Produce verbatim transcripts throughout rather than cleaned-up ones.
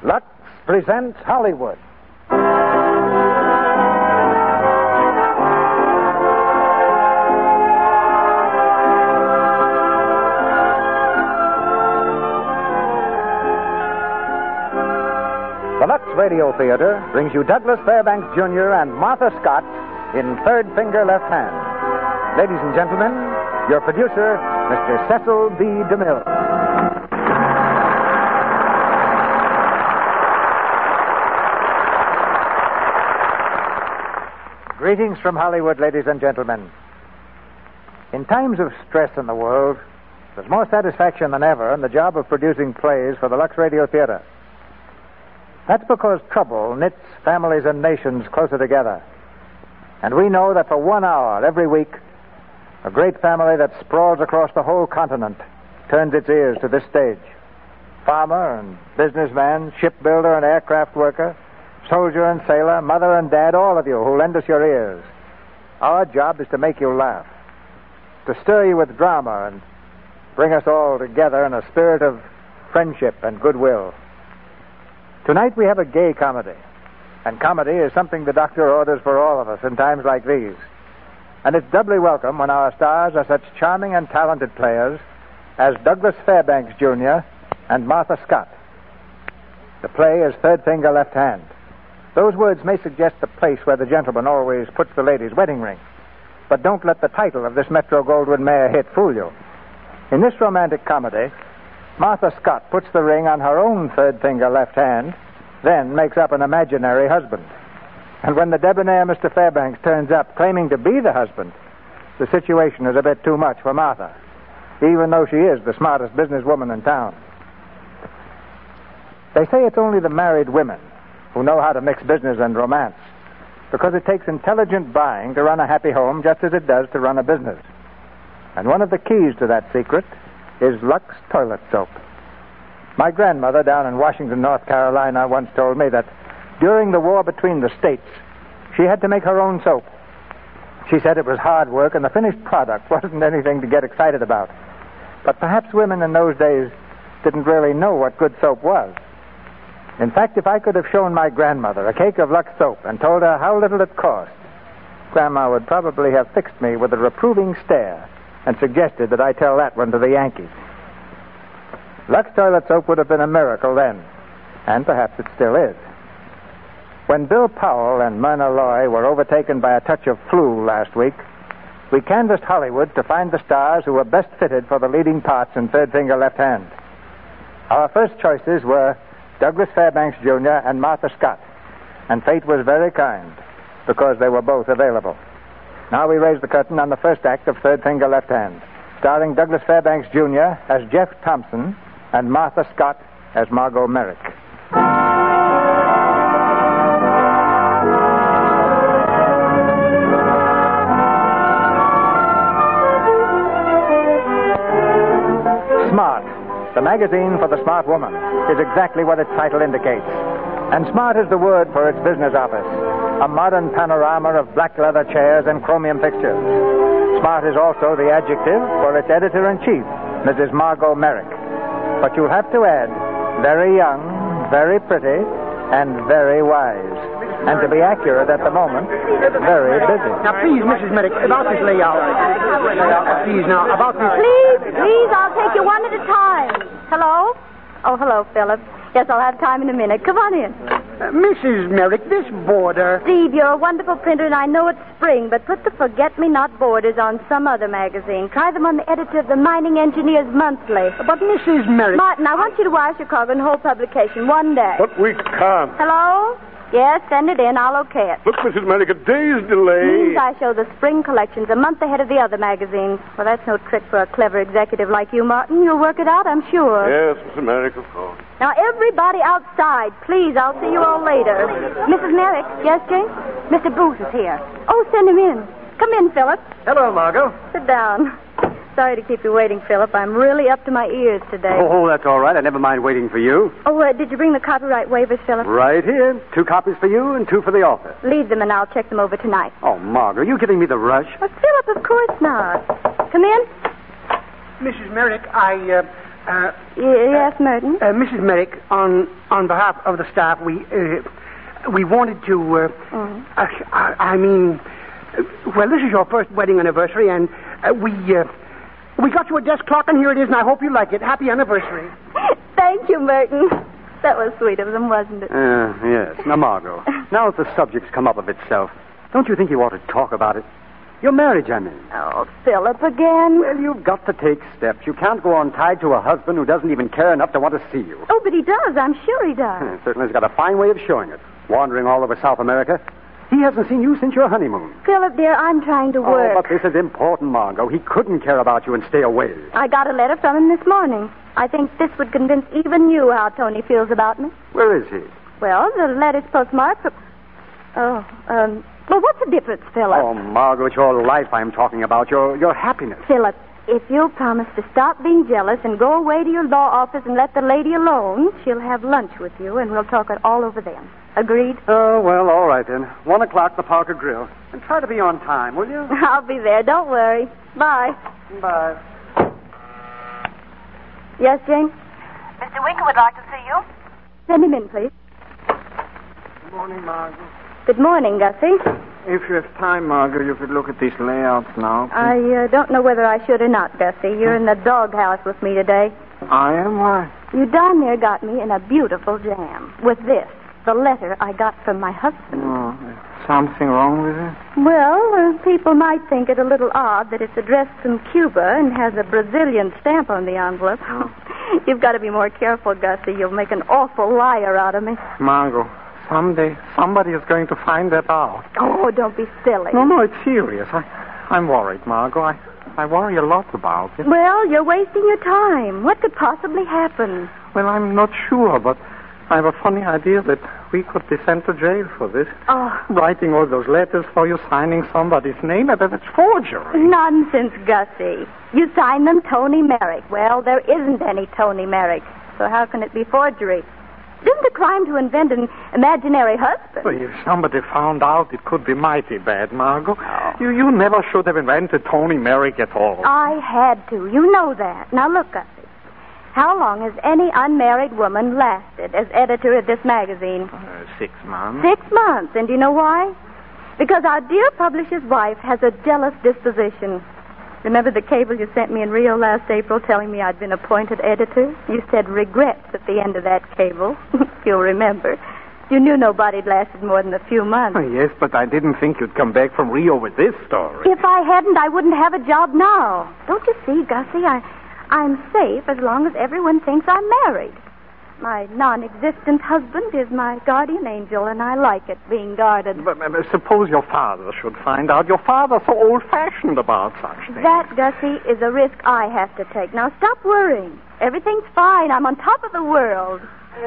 Lux presents Hollywood. The Lux Radio Theater brings you Douglas Fairbanks Junior and Martha Scott in Third Finger Left Hand. Ladies and gentlemen, your producer, Mister Cecil B. DeMille. Greetings from Hollywood, ladies and gentlemen. In times of stress in the world, there's more satisfaction than ever in the job of producing plays for the Lux Radio Theater. That's because trouble knits families and nations closer together. And we know that for one hour every week, a great family that sprawls across the whole continent turns its ears to this stage. Farmer and businessman, shipbuilder and aircraft worker, soldier and sailor, mother and dad, all of you who lend us your ears. Our job is to make you laugh, to stir you with drama and bring us all together in a spirit of friendship and goodwill. Tonight we have a gay comedy, and comedy is something the doctor orders for all of us in times like these. And it's doubly welcome when our stars are such charming and talented players as Douglas Fairbanks Junior and Martha Scott. The play is Third Finger Left Hand. Those words may suggest the place where the gentleman always puts the lady's wedding ring. But don't let the title of this Metro-Goldwyn-Mayer hit fool you. In this romantic comedy, Martha Scott puts the ring on her own third finger left hand, then makes up an imaginary husband. And when the debonair Mister Fairbanks turns up claiming to be the husband, the situation is a bit too much for Martha, even though she is the smartest businesswoman in town. They say it's only the married women who know how to mix business and romance, because it takes intelligent buying to run a happy home just as it does to run a business. And one of the keys to that secret is Lux toilet soap. My grandmother down in Washington, North Carolina, once told me that during the war between the states, she had to make her own soap. She said it was hard work and the finished product wasn't anything to get excited about. But perhaps women in those days didn't really know what good soap was. In fact, if I could have shown my grandmother a cake of Lux soap and told her how little it cost, Grandma would probably have fixed me with a reproving stare and suggested that I tell that one to the Yankees. Lux toilet soap would have been a miracle then, and perhaps it still is. When Bill Powell and Myrna Loy were overtaken by a touch of flu last week, we canvassed Hollywood to find the stars who were best fitted for the leading parts in Third Finger Left Hand. Our first choices were Douglas Fairbanks Junior and Martha Scott, and fate was very kind because they were both available. Now we raise the curtain on the first act of Third Finger Left Hand, starring Douglas Fairbanks Junior as Jeff Thompson and Martha Scott as Margot Merrick. Smart, the magazine for the smart woman, is exactly what its title indicates. And smart is the word for its business office. A modern panorama of black leather chairs and chromium fixtures. Smart is also the adjective for its editor-in-chief, Missus Margot Merrick. But you'll have to add, very young, very pretty, and very wise. And to be accurate at the moment, very busy. Now, please, Missus Merrick, about this layout. layout. Please, now, about this... Please, please, I'll take you one at a time. Hello? Oh, hello, Philip. Yes, I'll have time in a minute. Come on in. Uh, Missus Merrick, this border... Steve, you're a wonderful printer, and I know it's spring, but put the forget-me-not borders on some other magazine. Try them on the editor of the Mining Engineers Monthly. But, Missus Merrick... Martin, I want you to wire Chicago and hold publication one day. But we can't. Hello? Yes, send it in. I'll okay it. Look, Missus Merrick, a day's delay. Means I show the spring collections a month ahead of the other magazines. Well, that's no trick for a clever executive like you, Martin. You'll work it out, I'm sure. Yes, Missus Merrick, of course. Now, everybody outside, please. I'll see you all later. Missus Merrick. Yes, Jane? Mister Booth is here. Oh, send him in. Come in, Philip. Hello, Margot. Sit down. Sorry to keep you waiting, Philip. I'm really up to my ears today. Oh, that's all right. I never mind waiting for you. Oh, uh, did you bring the copyright waivers, Philip? Right here. Two copies for you and two for the author. Leave them, and I'll check them over tonight. Oh, Margot, you giving me the rush? Well, Philip, of course not. Come in. Missus Merrick, I, uh, Uh, Y- yes, Merton? uh, Missus Merrick, on on behalf of the staff, we uh, we wanted to. Uh, Mm. uh, I, I mean, uh, well, this is your first wedding anniversary, and uh, we uh, we got you a desk clock, and here it is, and I hope you like it. Happy anniversary. Thank you, Merton. That was sweet of them, wasn't it? Uh, yes. Now, Margot, now that the subject's come up of itself, don't you think you ought to talk about it? Your marriage, I mean. Oh, Philip again? Well, you've got to take steps. You can't go on tied to a husband who doesn't even care enough to want to see you. Oh, but he does. I'm sure he does. Certainly has got a fine way of showing it. Wandering all over South America. He hasn't seen you since your honeymoon. Philip, dear, I'm trying to work. Oh, but this is important, Margot. He couldn't care about you and stay away. I got a letter from him this morning. I think this would convince even you how Tony feels about me. Where is he? Well, the letter's postmarked for... Oh, um... Well, what's the difference, Philip? Oh, Margot, it's your life I'm talking about. Your your happiness. Philip, if you'll promise to stop being jealous and go away to your law office and let the lady alone, she'll have lunch with you, and we'll talk it all over then. Agreed? Oh, well, all right then. One o'clock, the Parker Grill. And try to be on time, will you? I'll be there. Don't worry. Bye. Bye. Yes, Jane? Mister Winkle would like to see you. Send him in, please. Good morning, Margot. Good morning, Gussie. If you have time, Margot, you could look at these layouts now. I uh, don't know whether I should or not, Gussie. You're in the doghouse with me today. I am? Why? You darn near got me in a beautiful jam with this, the letter I got from my husband. Oh, something wrong with it? Well, uh, people might think it a little odd that it's addressed from Cuba and has a Brazilian stamp on the envelope. You've got to be more careful, Gussie. You'll make an awful liar out of me. Margot, someday somebody is going to find that out. Oh, don't be silly. No, no, it's serious. I, I'm worried, Margot. I, I worry a lot about it. Well, you're wasting your time. What could possibly happen? Well, I'm not sure, but I have a funny idea that we could be sent to jail for this. Oh, Writing all those letters for you, signing somebody's name, and that it's forgery. nonsense, Gussie. You signed them Tony Merrick. Well, there isn't any Tony Merrick, so how can it be forgery? It isn't a crime to invent an imaginary husband. Well, if somebody found out, it could be mighty bad, Margot. You you never should have invented Tony Merrick at all. I had to. You know that. Now, look, Gussie. How long has any unmarried woman lasted as editor of this magazine? Uh, six months. Six months. And do you know why? Because our dear publisher's wife has a jealous disposition. Remember the cable you sent me in Rio last April telling me I'd been appointed editor? You said regrets at the end of that cable. You'll remember. You knew nobody'd lasted more than a few months. Oh, yes, but I didn't think you'd come back from Rio with this story. If I hadn't, I wouldn't have a job now. Don't you see, Gussie? I, I'm safe as long as everyone thinks I'm married. My non-existent husband is my guardian angel, and I like it, being guarded. But, but suppose your father should find out. Your father's so old-fashioned about such things. That, Gussie, is a risk I have to take. Now, stop worrying. Everything's fine. I'm on top of the world.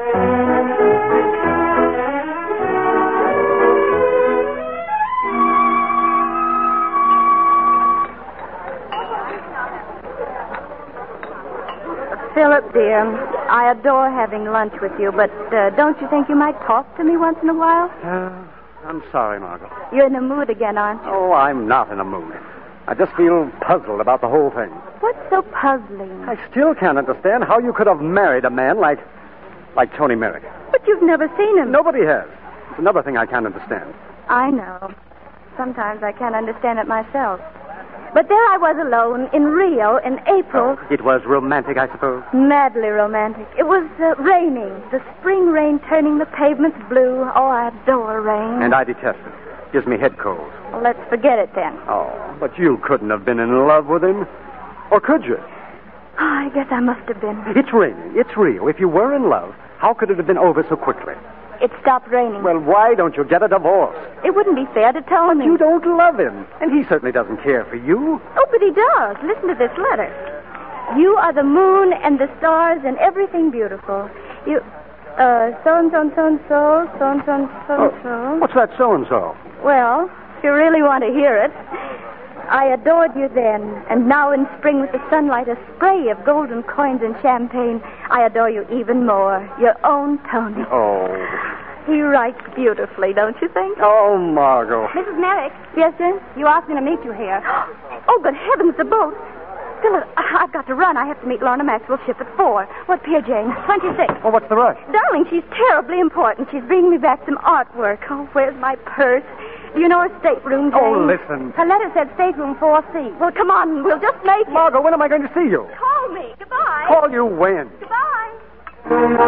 Philip, dear, I adore having lunch with you, but uh, don't you think you might talk to me once in a while? Uh, I'm sorry, Margot. You're in the mood again, aren't you? Oh, I'm not in a mood. I just feel puzzled about the whole thing. What's so puzzling? I still can't understand how you could have married a man like... like Tony Merrick. But you've never seen him. Nobody has. It's another thing I can't understand. I know. Sometimes I can't understand it myself. But there I was alone in Rio in April. It was romantic, I suppose. Madly romantic. It was uh, raining. The spring rain turning the pavements blue. Oh, I adore rain. And I detest it. Gives me head colds. Well, let's forget it then. Oh, but you couldn't have been in love with him. Or could you? Oh, I guess I must have been. It's raining. It's Rio. If you were in love, how could it have been over so quickly? It stopped raining. Well, why don't you get a divorce? It wouldn't be fair to Tony. You don't love him. And he certainly doesn't care for you. Oh, but he does. Listen to this letter. You are the moon and the stars and everything beautiful. You, uh, so-and-so, so-and-so, so-and-so, so-and-so. What's that so-and-so? Well, if you really want to hear it, I adored you then, and now in spring with the sunlight, a spray of golden coins and champagne, I adore you even more. Your own Tony. Oh. He writes beautifully, don't you think? Oh, Margot. Missus Merrick. Yes, sir? You asked me to meet you here. Oh, good heavens, the boat. Philip, I've got to run. I have to meet Lorna Maxwell's ship at four. What pier, Jane? twenty-six. Well, what's the rush? Darling, she's terribly important. She's bringing me back some artwork. Oh, where's my purse? Do you know her stateroom, Jane? Oh, listen. Her letter said stateroom four C. Well, come on. We'll just make it. Margot, when am I going to see you? Call me. Goodbye. Call you when? Goodbye.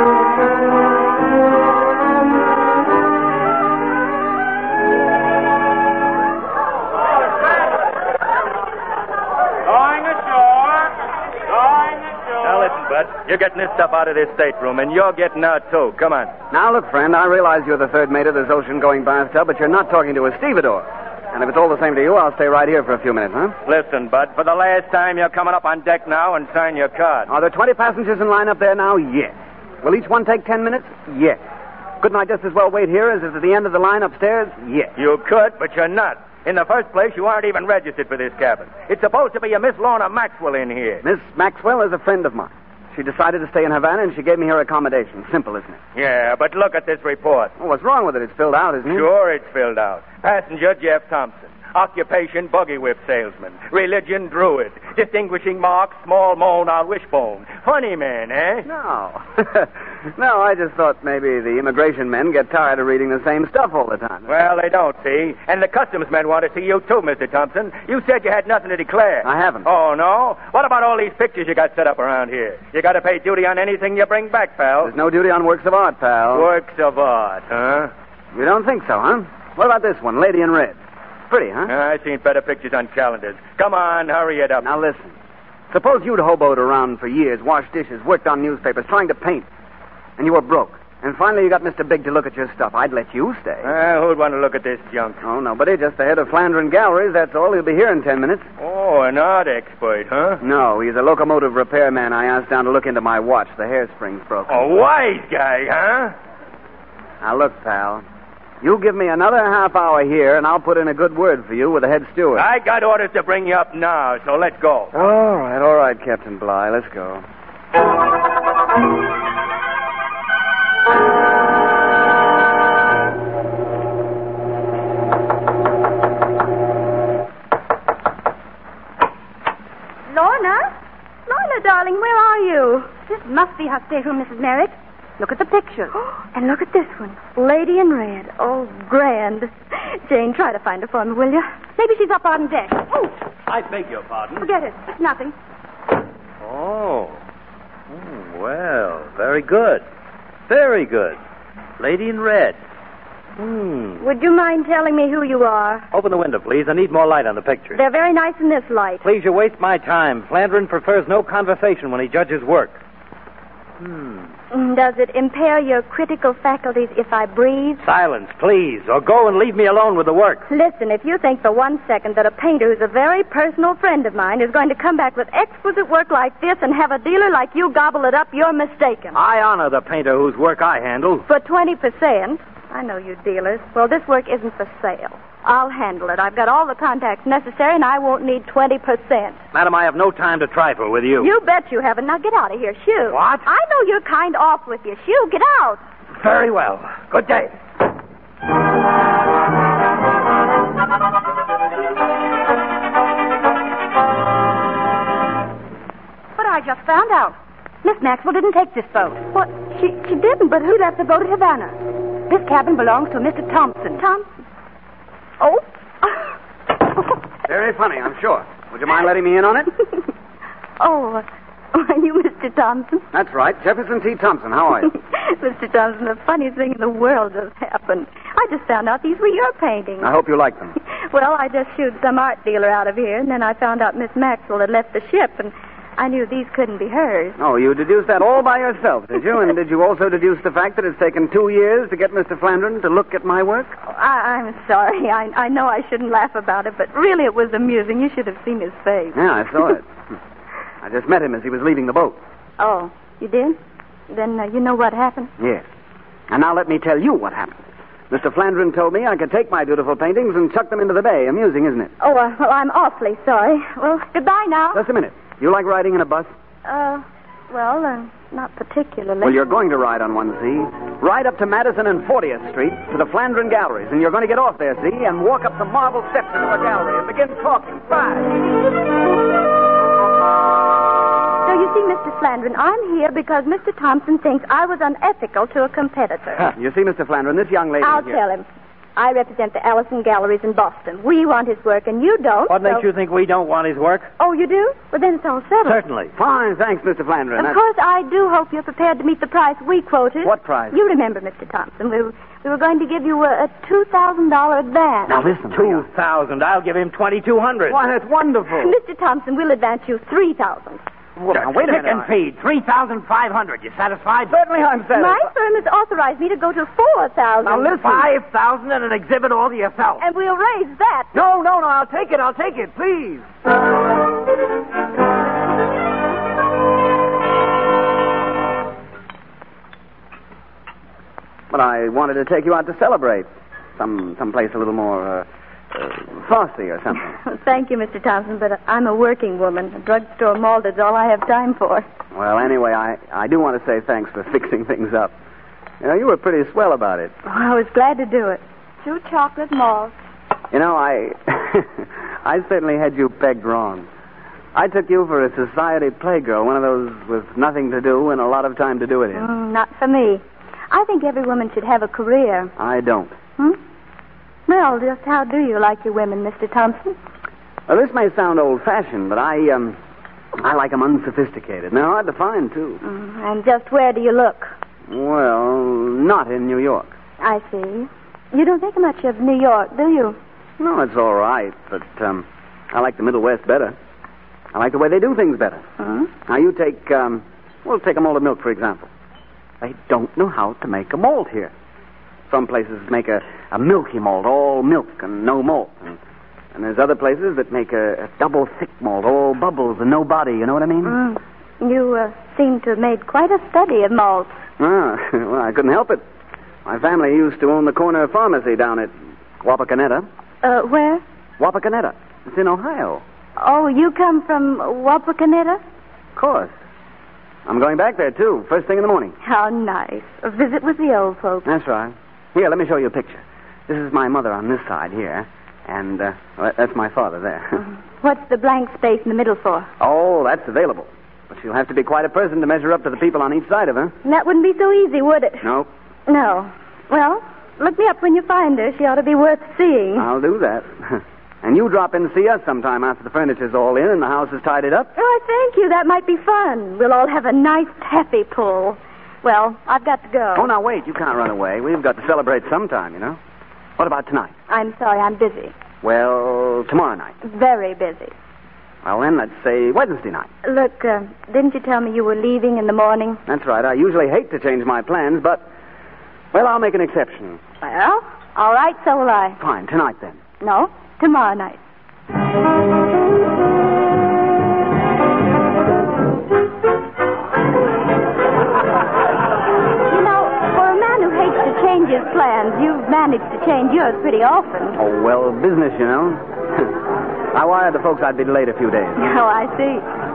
Going ashore. Going ashore. Now listen, Bud. You're getting this stuff out of this stateroom, and you're getting out, too. Come on. Now, look, friend, I realize you're the third mate of this ocean-going bathtub, but you're not talking to a stevedore. And if it's all the same to you, I'll stay right here for a few minutes, huh? Listen, Bud, for the last time, you're coming up on deck now and sign your card. Are there twenty passengers in line up there now? Yes. Will each one take ten minutes? Yes. Couldn't I just as well wait here as at the end of the line upstairs? Yes. You could, but you're not. In the first place, you aren't even registered for this cabin. It's supposed to be a Miss Lorna Maxwell in here. Miss Maxwell is a friend of mine. She decided to stay in Havana, and she gave me her accommodation. Simple, isn't it? Yeah, but look at this report. Well, what's wrong with it? It's filled out, isn't it? Sure, it's filled out. Passenger Jeff Thompson. Occupation, buggy whip salesman. Religion, druid. Distinguishing mark, small moan on wishbone. Funny man, eh? No. No, I just thought maybe the immigration men get tired of reading the same stuff all the time. Well, they don't, see. And the customs men want to see you, too, Mister Thompson. You said you had nothing to declare. I haven't. Oh, no? What about all these pictures you got set up around here? You got to pay duty on anything you bring back, pal. There's no duty on works of art, pal. Works of art, huh? You don't think so, huh? What about this one, Lady in Red? Pretty, huh? I've seen better pictures on calendars. Come on, hurry it up. Now, listen. Suppose you'd hoboed around for years, washed dishes, worked on newspapers, trying to paint, and you were broke. And finally you got Mister Big to look at your stuff. I'd let you stay. Uh, who'd want to look at this junk? Oh, nobody. Just the head of Flandrin Galleries, that's all. He'll be here in ten minutes. Oh, an art expert, huh? No, he's a locomotive repairman I asked down to look into my watch. The hairspring's broken. A wise guy, huh? Now, look, pal. You give me another half hour here, and I'll put in a good word for you with the head steward. I got orders to bring you up now, so let's go. All right, all right, Captain Bligh. Let's go. Lorna? Lorna, darling, where are you? This must be her stateroom, Missus Merrick. Look at the picture. And look at this one. Lady in Red. Oh, grand. Jane, try to find her for me, will you? Maybe she's up on deck. Oh, I beg your pardon. forget it. It's nothing. Oh. Hmm, well, very good. Very good. Lady in Red. Hmm. Would you mind telling me who you are? Open the window, please. I need more light on the picture. They're very nice in this light. Please, you waste my time. Flandrin prefers no conversation when he judges work. Hmm. Does it impair your critical faculties if I breathe? Silence, please, or go and leave me alone with the work. Listen, if you think for one second that a painter who's a very personal friend of mine is going to come back with exquisite work like this and have a dealer like you gobble it up, you're mistaken. I honor the painter whose work I handle. For twenty percent? I know you dealers. Well, this work isn't for sale. I'll handle it. I've got all the contacts necessary, and I won't need twenty percent. Madam, I have no time to trifle with you. You bet you haven't. Now get out of here. Shoo. What? I know you're kind off with you. Shoo, get out. Very well. Good day. But I just found out. Miss Maxwell didn't take this boat. What? She she didn't, but who left the boat at Havana? This cabin belongs to Mister Thompson. Thompson? Oh. Very funny, I'm sure. Would you mind letting me in on it? Oh, are you Mister Thompson? That's right. Jefferson T. Thompson. How are you? Mister Thompson, the funniest thing in the world just happened. I just found out these were your paintings. I hope you like them. Well, I just shooed some art dealer out of here, and then I found out Miss Maxwell had left the ship, and I knew these couldn't be hers. Oh, you deduced that all by yourself, did you? And did you also deduce the fact that it's taken two years to get Mister Flandrin to look at my work? Oh, I, I'm sorry. I, I know I shouldn't laugh about it, but really it was amusing. You should have seen his face. Yeah, I saw it. I just met him as he was leaving the boat. Oh, you did? Then uh, you know what happened? Yes. And now let me tell you what happened. Mister Flandrin told me I could take my beautiful paintings and chuck them into the bay. Amusing, isn't it? Oh, uh, well, I'm awfully sorry. Well, goodbye now. Just a minute. You like riding in a bus? Uh, well, uh, not particularly. Well, you're going to ride on one, see? Ride up to Madison and fortieth Street to the Flandrin Galleries, and you're going to get off there, see, and walk up some marble steps into a gallery and begin talking. Bye. So you see, Mister Flandrin, I'm here because Mister Thompson thinks I was unethical to a competitor. You see, Mister Flandrin, this young lady I'll here... tell him. I represent the Allison Galleries in Boston. We want his work, and you don't. What so... makes you think we don't want his work? Oh, you do? Well, then it's all settled. Certainly. Fine, thanks, Mister Flandrin. Of That's- course, I do hope you're prepared to meet the price we quoted. What price? You remember, Mister Thompson. We were, we were going to give you a, a two thousand dollars advance. Now, listen. Two thousand. I'll give him twenty-two hundred. Why, that's wonderful. Mister Thompson, we'll advance you three thousand dollars. Well, now, wait a Pick minute. and feed. Three thousand five hundred. You satisfied? Certainly I'm satisfied. My firm has authorized me to go to four thousand Now, dollars. listen. Five thousand and an exhibit all to yourself. And we'll raise that. No, no, no, I'll take it, I'll take it, please. But I wanted to take you out to celebrate. Some some place a little more uh, uh, fussy or something. Thank you, Mister Thompson, but I'm a working woman. A drugstore malt is all I have time for. Well, anyway, I, I do want to say thanks for fixing things up. You know, you were pretty swell about it. Oh, I was glad to do it. Two chocolate malts. You know, I I certainly had you pegged wrong. I took you for a society playgirl, one of those with nothing to do and a lot of time to do it in. Mm, not for me. I think every woman should have a career. I don't. Hmm? Well, just how do you like your women, Mister Thompson? Well, this may sound old-fashioned, but I, um, I like them unsophisticated. And they're hard to find, too. Mm, and just where do you look? Well, not in New York. I see. You don't think much of New York, do you? No, it's all right, but um, I like the Middle West better. I like the way they do things better. Hmm? Now, you take, um, well, take a malt of milk, for example. They don't know how to make a malt here. Some places make a, a milky malt, all milk and no malt. And, and there's other places that make a, a double thick malt, all bubbles and no body, you know what I mean? Mm. You uh, seem to have made quite a study of malts. Ah, well, I couldn't help it. My family used to own the corner pharmacy down at Wapakoneta. Uh, where? Wapakoneta. It's in Ohio. Oh, you come from Wapakoneta? Of course. I'm going back there, too, first thing in the morning. How nice. A visit with the old folks. That's right. Here, let me show you a picture. This is my mother on this side here, and uh, well, that's my father there. What's the blank space in the middle for? Oh, that's available. But she'll have to be quite a person to measure up to the people on each side of her. That wouldn't be so easy, would it? Nope. No. Well, look me up when you find her. She ought to be worth seeing. I'll do that. And you drop in to see us sometime after the furniture's all in and the house is tidied up. Oh, thank you. That might be fun. We'll all have a nice taffy pull. Well, I've got to go. Oh, now wait. You can't run away. We've got to celebrate sometime, you know. What about tonight? I'm sorry. I'm busy. Well, tomorrow night. Very busy. Well, then, let's say Wednesday night. Look, uh, didn't you tell me you were leaving in the morning? That's right. I usually hate to change my plans, but, well, I'll make an exception. Well, all right, so will I. Fine. Tonight, then. No, tomorrow night. You know, for a man who hates to change his plans, you've managed to change yours pretty often. Oh, well, business, you know. I wired the folks I'd be delayed a few days. Oh, I see.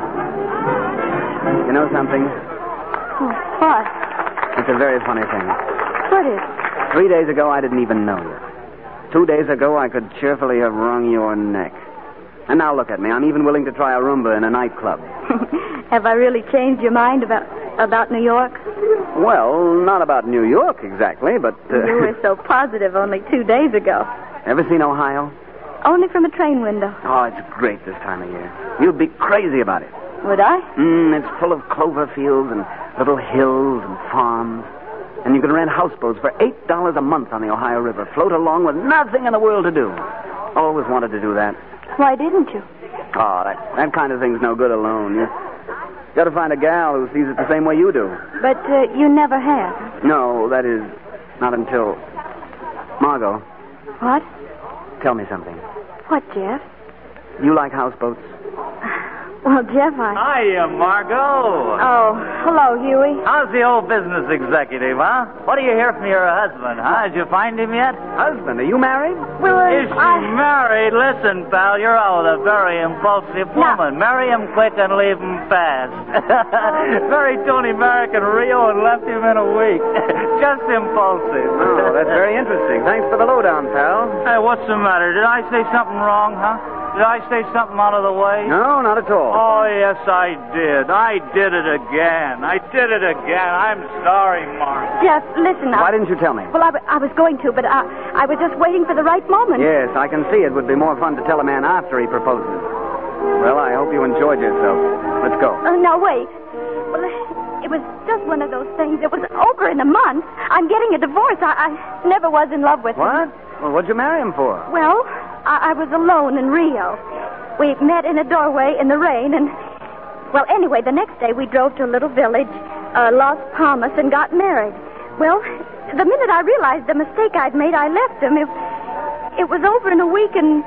You know something? What? It's a very funny thing. What is? Three days ago, I didn't even know you. Two days ago, I could cheerfully have wrung your neck. And now look at me. I'm even willing to try a Roomba in a nightclub. Have I really changed your mind about about New York? Well, not about New York exactly, but... Uh, You were so positive only two days ago. Ever seen Ohio? Only from a train window. Oh, it's great this time of year. You'd be crazy about it. Would I? Mm, it's full of clover fields and little hills and farms. And you can rent houseboats for eight dollars a month on the Ohio River. Float along with nothing in the world to do. Always wanted to do that. Why didn't you? Oh, that, that kind of thing's no good alone. You got to find a gal who sees it the same way you do. But uh, you never have. No, that is, not until... Margot, What? tell me something. What, Jeff? You like houseboats? Well, Jeff, I... Hiya, Margot. Oh, hello, Huey. How's the old business executive, huh? What do you hear from your husband, huh? Did you find him yet? Husband, are you married? Well, Is she I... married? Listen, pal, you're out with a very impulsive woman. Marry him quick and leave him fast. Married Tony Merrick in Rio and left him in a week. Just impulsive. Oh, that's very interesting. Thanks for the lowdown, pal. Hey, what's the matter? Did I say something wrong, huh? Did I say something out of the way? No, not at all. Oh, yes, I did. I did it again. I did it again. I'm sorry, Mark. Jeff, listen. Why I... didn't you tell me? Well, I, w- I was going to, but I, I was just waiting for the right moment. Yes, I can see it would be more fun to tell a man after he proposes. Well, I hope you enjoyed yourself. Let's go. Uh, now, wait. Well, it was just one of those things. It was over in a month. I'm getting a divorce. I, I never was in love with What? him. Well, what'd you marry him for? Well, I, I was alone in Rio. We met in a doorway in the rain, and... Well, anyway, the next day we drove to a little village, uh, Las Palmas, and got married. Well, the minute I realized the mistake I'd made, I left him. It, it was over in a week, and...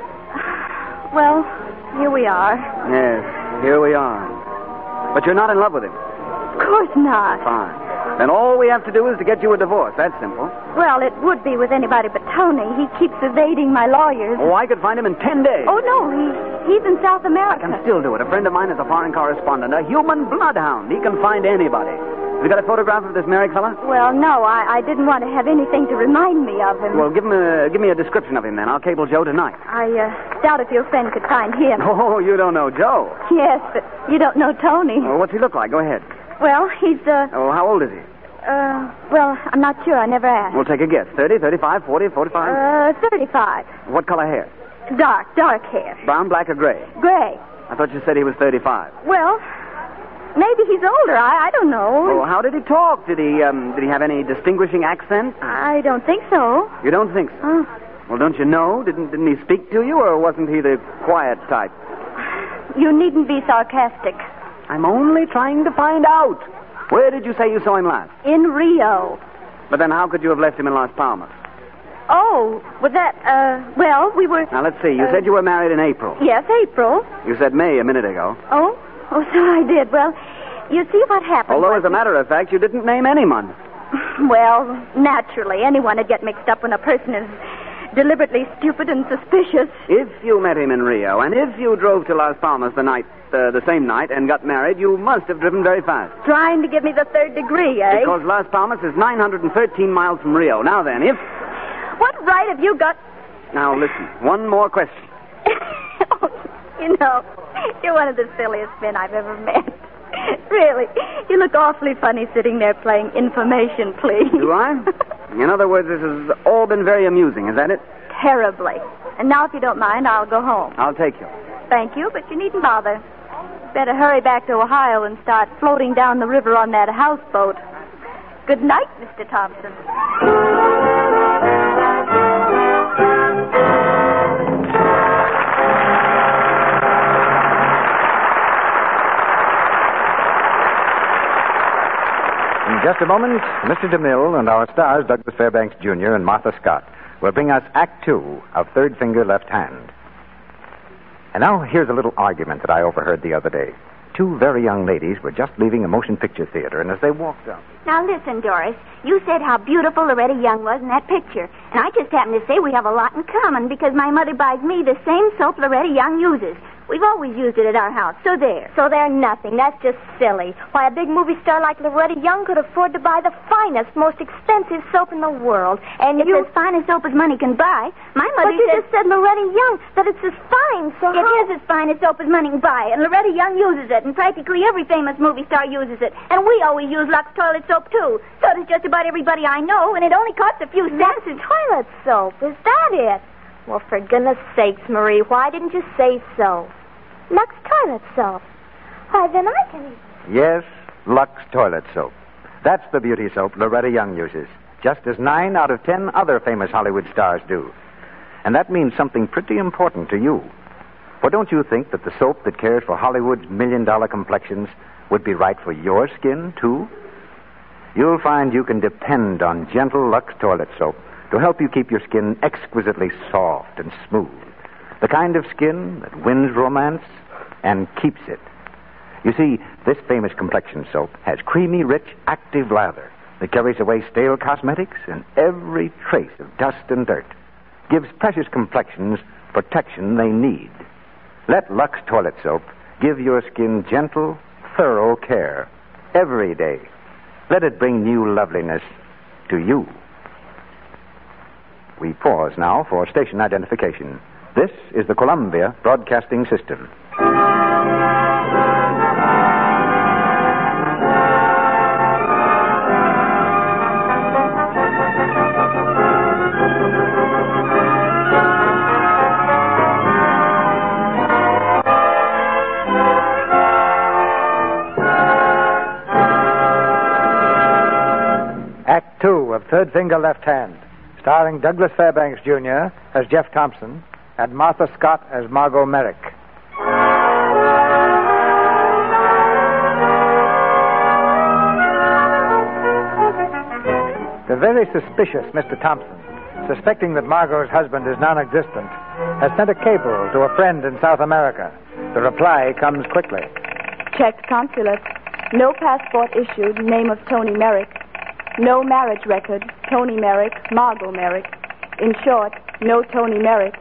Well, here we are. Yes, here we are. But you're not in love with him. Of course not. Fine. Then all we have to do is to get you a divorce. That's simple. Well, it would be with anybody but Tony. He keeps evading my lawyers. Oh, I could find him in ten days. Oh, no, he, he's in South America. I can still do it. A friend of mine is a foreign correspondent, a human bloodhound. He can find anybody. Have you got a photograph of this married fella? Well, no, I, I didn't want to have anything to remind me of him. Well, give him a, give me a description of him, then. I'll cable Joe tonight. I uh, doubt if your friend could find him. Oh, you don't know Joe. Yes, but you don't know Tony. Well, what's he look like? Go ahead. Well, he's, uh... Oh, how old is he? Uh, well, I'm not sure. I never asked. We'll take a guess. thirty, thirty-five, forty, forty-five? Uh, thirty-five. What color hair? Dark, dark hair. Brown, black, or gray? Gray. I thought you said he was thirty-five. Well, maybe he's older. I, I don't know. Oh, how did he talk? Did he, um, did he have any distinguishing accent? I don't think so. You don't think so? Oh. Well, don't you know? Didn't, didn't he speak to you, or wasn't he the quiet type? You needn't be sarcastic. I'm only trying to find out. Where did you say you saw him last? In Rio. But then how could you have left him in Las Palmas? Oh, was that, uh, well, we were... Now, let's see. You uh, said you were married in April. Yes, April. You said May a minute ago. Oh? Oh, so I did. Well, you see what happened. Although, was... as a matter of fact, you didn't name any month. Well, naturally, anyone would get mixed up when a person is deliberately stupid and suspicious. If you met him in Rio, and if you drove to Las Palmas the night, uh, the same night, and got married, you must have driven very fast. Trying to give me the third degree, eh? Because Las Palmas is nine hundred thirteen miles from Rio. Now then, if... What right have you got... Now, listen. One more question. Oh, you know, you're one of the silliest men I've ever met. Really. You look awfully funny sitting there playing information, please. Do I? In other words, this has all been very amusing. Is that it? Terribly. And now, if you don't mind, I'll go home. I'll take you. Thank you, but you needn't bother. Better hurry back to Ohio and start floating down the river on that houseboat. Good night, Mister Thompson. In just a moment, Mister DeMille and our stars, Douglas Fairbanks Junior and Martha Scott, will bring us Act Two of Third Finger, Left Hand. And now here's a little argument that I overheard the other day. Two very young ladies were just leaving a motion picture theater, and as they walked out... Now listen, Doris. You said how beautiful Loretta Young was in that picture. And I just happen to say we have a lot in common because my mother buys me the same soap Loretta Young uses. We've always used it at our house, so there. So they're nothing. That's just silly. Why, a big movie star like Loretta Young could afford to buy the finest, most expensive soap in the world. And it's you... as fine a soap as money can buy. My mother But you said... just said Loretta Young, that it's as fine, so It how... is as fine a soap as money can buy, and Loretta Young uses it, and practically every famous movie star uses it. And we always use Lux toilet soap, too. So does just about everybody I know, and it only costs a few cents. Lux toilet soap, is that it? Well, for goodness sakes, Marie, why didn't you say so? Lux toilet soap. Why, then I can... Yes, Lux toilet soap. That's the beauty soap Loretta Young uses, just as nine out of ten other famous Hollywood stars do. And that means something pretty important to you. For don't you think that the soap that cares for Hollywood's million-dollar complexions would be right for your skin, too? You'll find you can depend on gentle Lux toilet soap to help you keep your skin exquisitely soft and smooth. The kind of skin that wins romance and keeps it. You see, this famous complexion soap has creamy, rich, active lather that carries away stale cosmetics and every trace of dust and dirt. Gives precious complexions protection they need. Let Lux toilet soap give your skin gentle, thorough care every day. Let it bring new loveliness to you. We pause now for station identification. This is the Columbia Broadcasting System. Act two of Third Finger Left Hand, starring Douglas Fairbanks, Junior as Jeff Thompson and Martha Scott as Margot Merrick. The very suspicious Mister Thompson, suspecting that Margot's husband is non-existent, has sent a cable to a friend in South America. The reply comes quickly. Checked consulate. No passport issued. Name of Tony Merrick. No marriage record. Tony Merrick, Margot Merrick. In short, no Tony Merrick.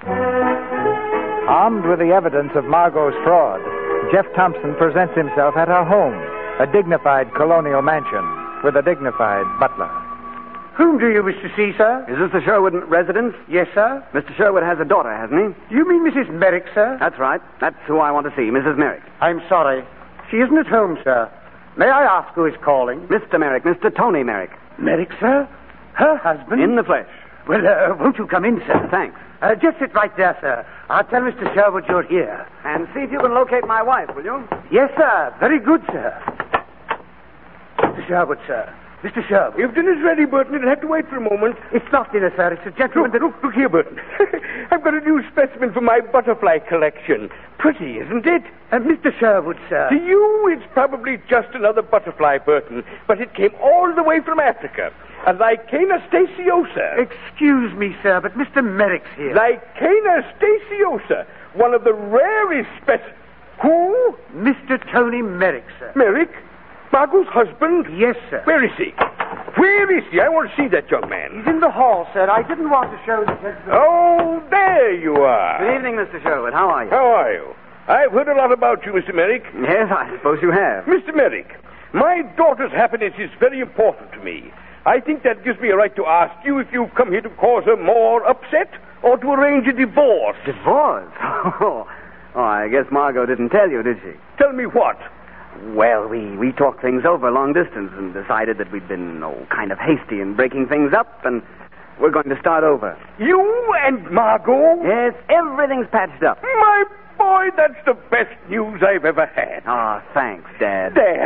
Armed with the evidence of Margot's fraud, Jeff Thompson presents himself at her home, a dignified colonial mansion with a dignified butler. Whom do you wish to see, sir? Is this the Sherwood residence? Yes, sir. Mister Sherwood has a daughter, hasn't he? You mean Missus Merrick, sir? That's right. That's who I want to see, Missus Merrick. I'm sorry. She isn't at home, sir. May I ask who is calling? Mister Merrick, Mister Tony Merrick. Merrick, sir? Her husband? In the flesh. Well, uh, won't you come in, sir? Thanks. Uh, just sit right there, sir. I'll tell Mister Sherwood you're here. And see if you can locate my wife, will you? Yes, sir. Very good, sir. Mister Sherwood, sir. Mister Sherwood. If dinner's ready, Burton, it'll have to wait for a moment. It's not dinner, sir. It's a gentleman Look, that... look, look here, Burton. I've got a new specimen for my butterfly collection. Pretty, isn't it? Uh, Mister Sherwood, sir. To you, it's probably just another butterfly, Burton, but it came all the way from Africa. A Lycaena staciosa. Excuse me, sir, but Mister Merrick's here. Lycaena staciosa, one of the rarest specimens. Who? Mister Tony Merrick, sir. Merrick? Margot's husband? Yes, sir. Where is he? Where is he? I want to see that young man. He's in the hall, sir. I didn't want to show the gentleman. Oh, there you are. Good evening, Mister Sherwood. How are you? How are you? I've heard a lot about you, Mister Merrick. Yes, I suppose you have. Mister Merrick, my daughter's happiness is very important to me. I think that gives me a right to ask you if you've come here to cause her more upset or to arrange a divorce. Divorce? Oh, oh I guess Margot didn't tell you, did she? Tell me what? Well, we, we talked things over long distance and decided that we'd been, oh, kind of hasty in breaking things up, and we're going to start over. You and Margot? Yes, everything's patched up. My boy, that's the best news I've ever had. Ah, oh, thanks, Dad. Dad?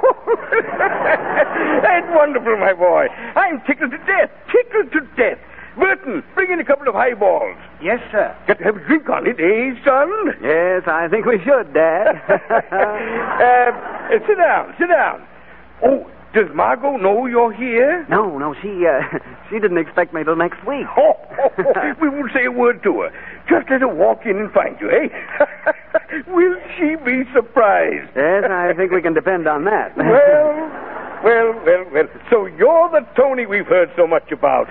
That's wonderful, my boy. I'm tickled to death. Tickled to death. Burton, bring in a couple of highballs. Yes, sir. Got to have a drink on it, eh, son? Yes, I think we should, Dad. uh, sit down, sit down. Oh, does Margot know you're here? No, no, she uh, she didn't expect me till next week. Oh, oh, oh, we won't say a word to her. Just let her walk in and find you, eh? Will she be surprised? Yes, I think we can depend on that. Well, well, well, well. So you're the Tony we've heard so much about.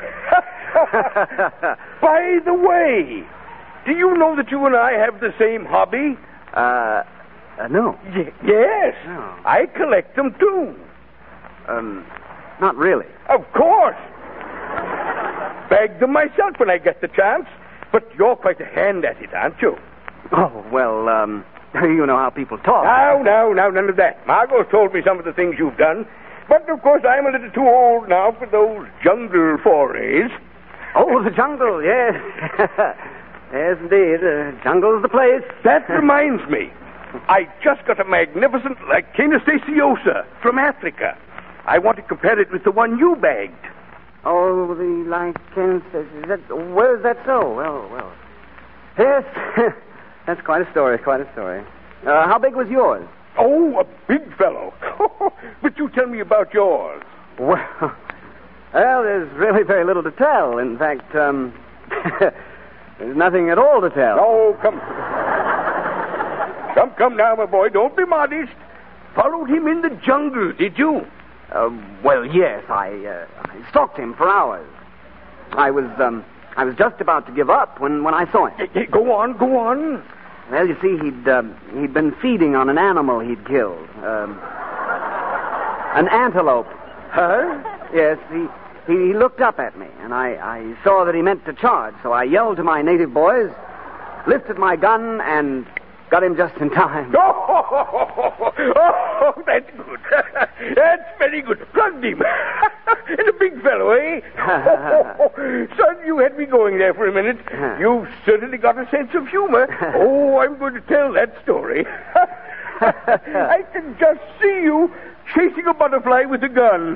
By the way, do you know that you and I have the same hobby? Uh, uh no. Y- yes. No. I collect them, too. Um, not really. Of course. Bag them myself when I get the chance. But you're quite a hand at it, aren't you? Oh, well, um, you know how people talk. Now, now, now, none of that. Margot's told me some of the things you've done. But, of course, I'm a little too old now for those jungle forays. Oh, the jungle, yes. Yes, indeed. Uh, jungle's the place. That reminds me. I just got a magnificent Lycaena staciosa from Africa. I want to compare it with the one you bagged. Oh, the Lycaena... Is that, where's that so? Well, well. Yes, that's quite a story, quite a story. Uh, how big was yours? Oh, a big fellow. But you tell me about yours. Well, well, there's really very little to tell. In fact, um, there's nothing at all to tell. Oh, come. Come, come now, my boy. Don't be modest. Followed him in the jungle, did you? Uh, well, yes. I, uh, I stalked him for hours. I was, um, I was just about to give up when, when I saw him. Hey, hey, go on, go on. Well, you see, he'd um, he'd been feeding on an animal he'd killed. Um, an antelope. Huh? Yes, he, he he looked up at me, and I, I saw that he meant to charge, so I yelled to my native boys, lifted my gun, and got him just in time. Oh, oh, that's good. That's very good. Plugged him. And a big fellow, eh? Oh, son, you had me going there for a minute. You've certainly got a sense of humor. Oh, I'm going to tell that story. I can just see you chasing a butterfly with a gun.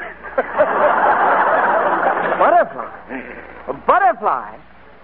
Butterfly? A butterfly?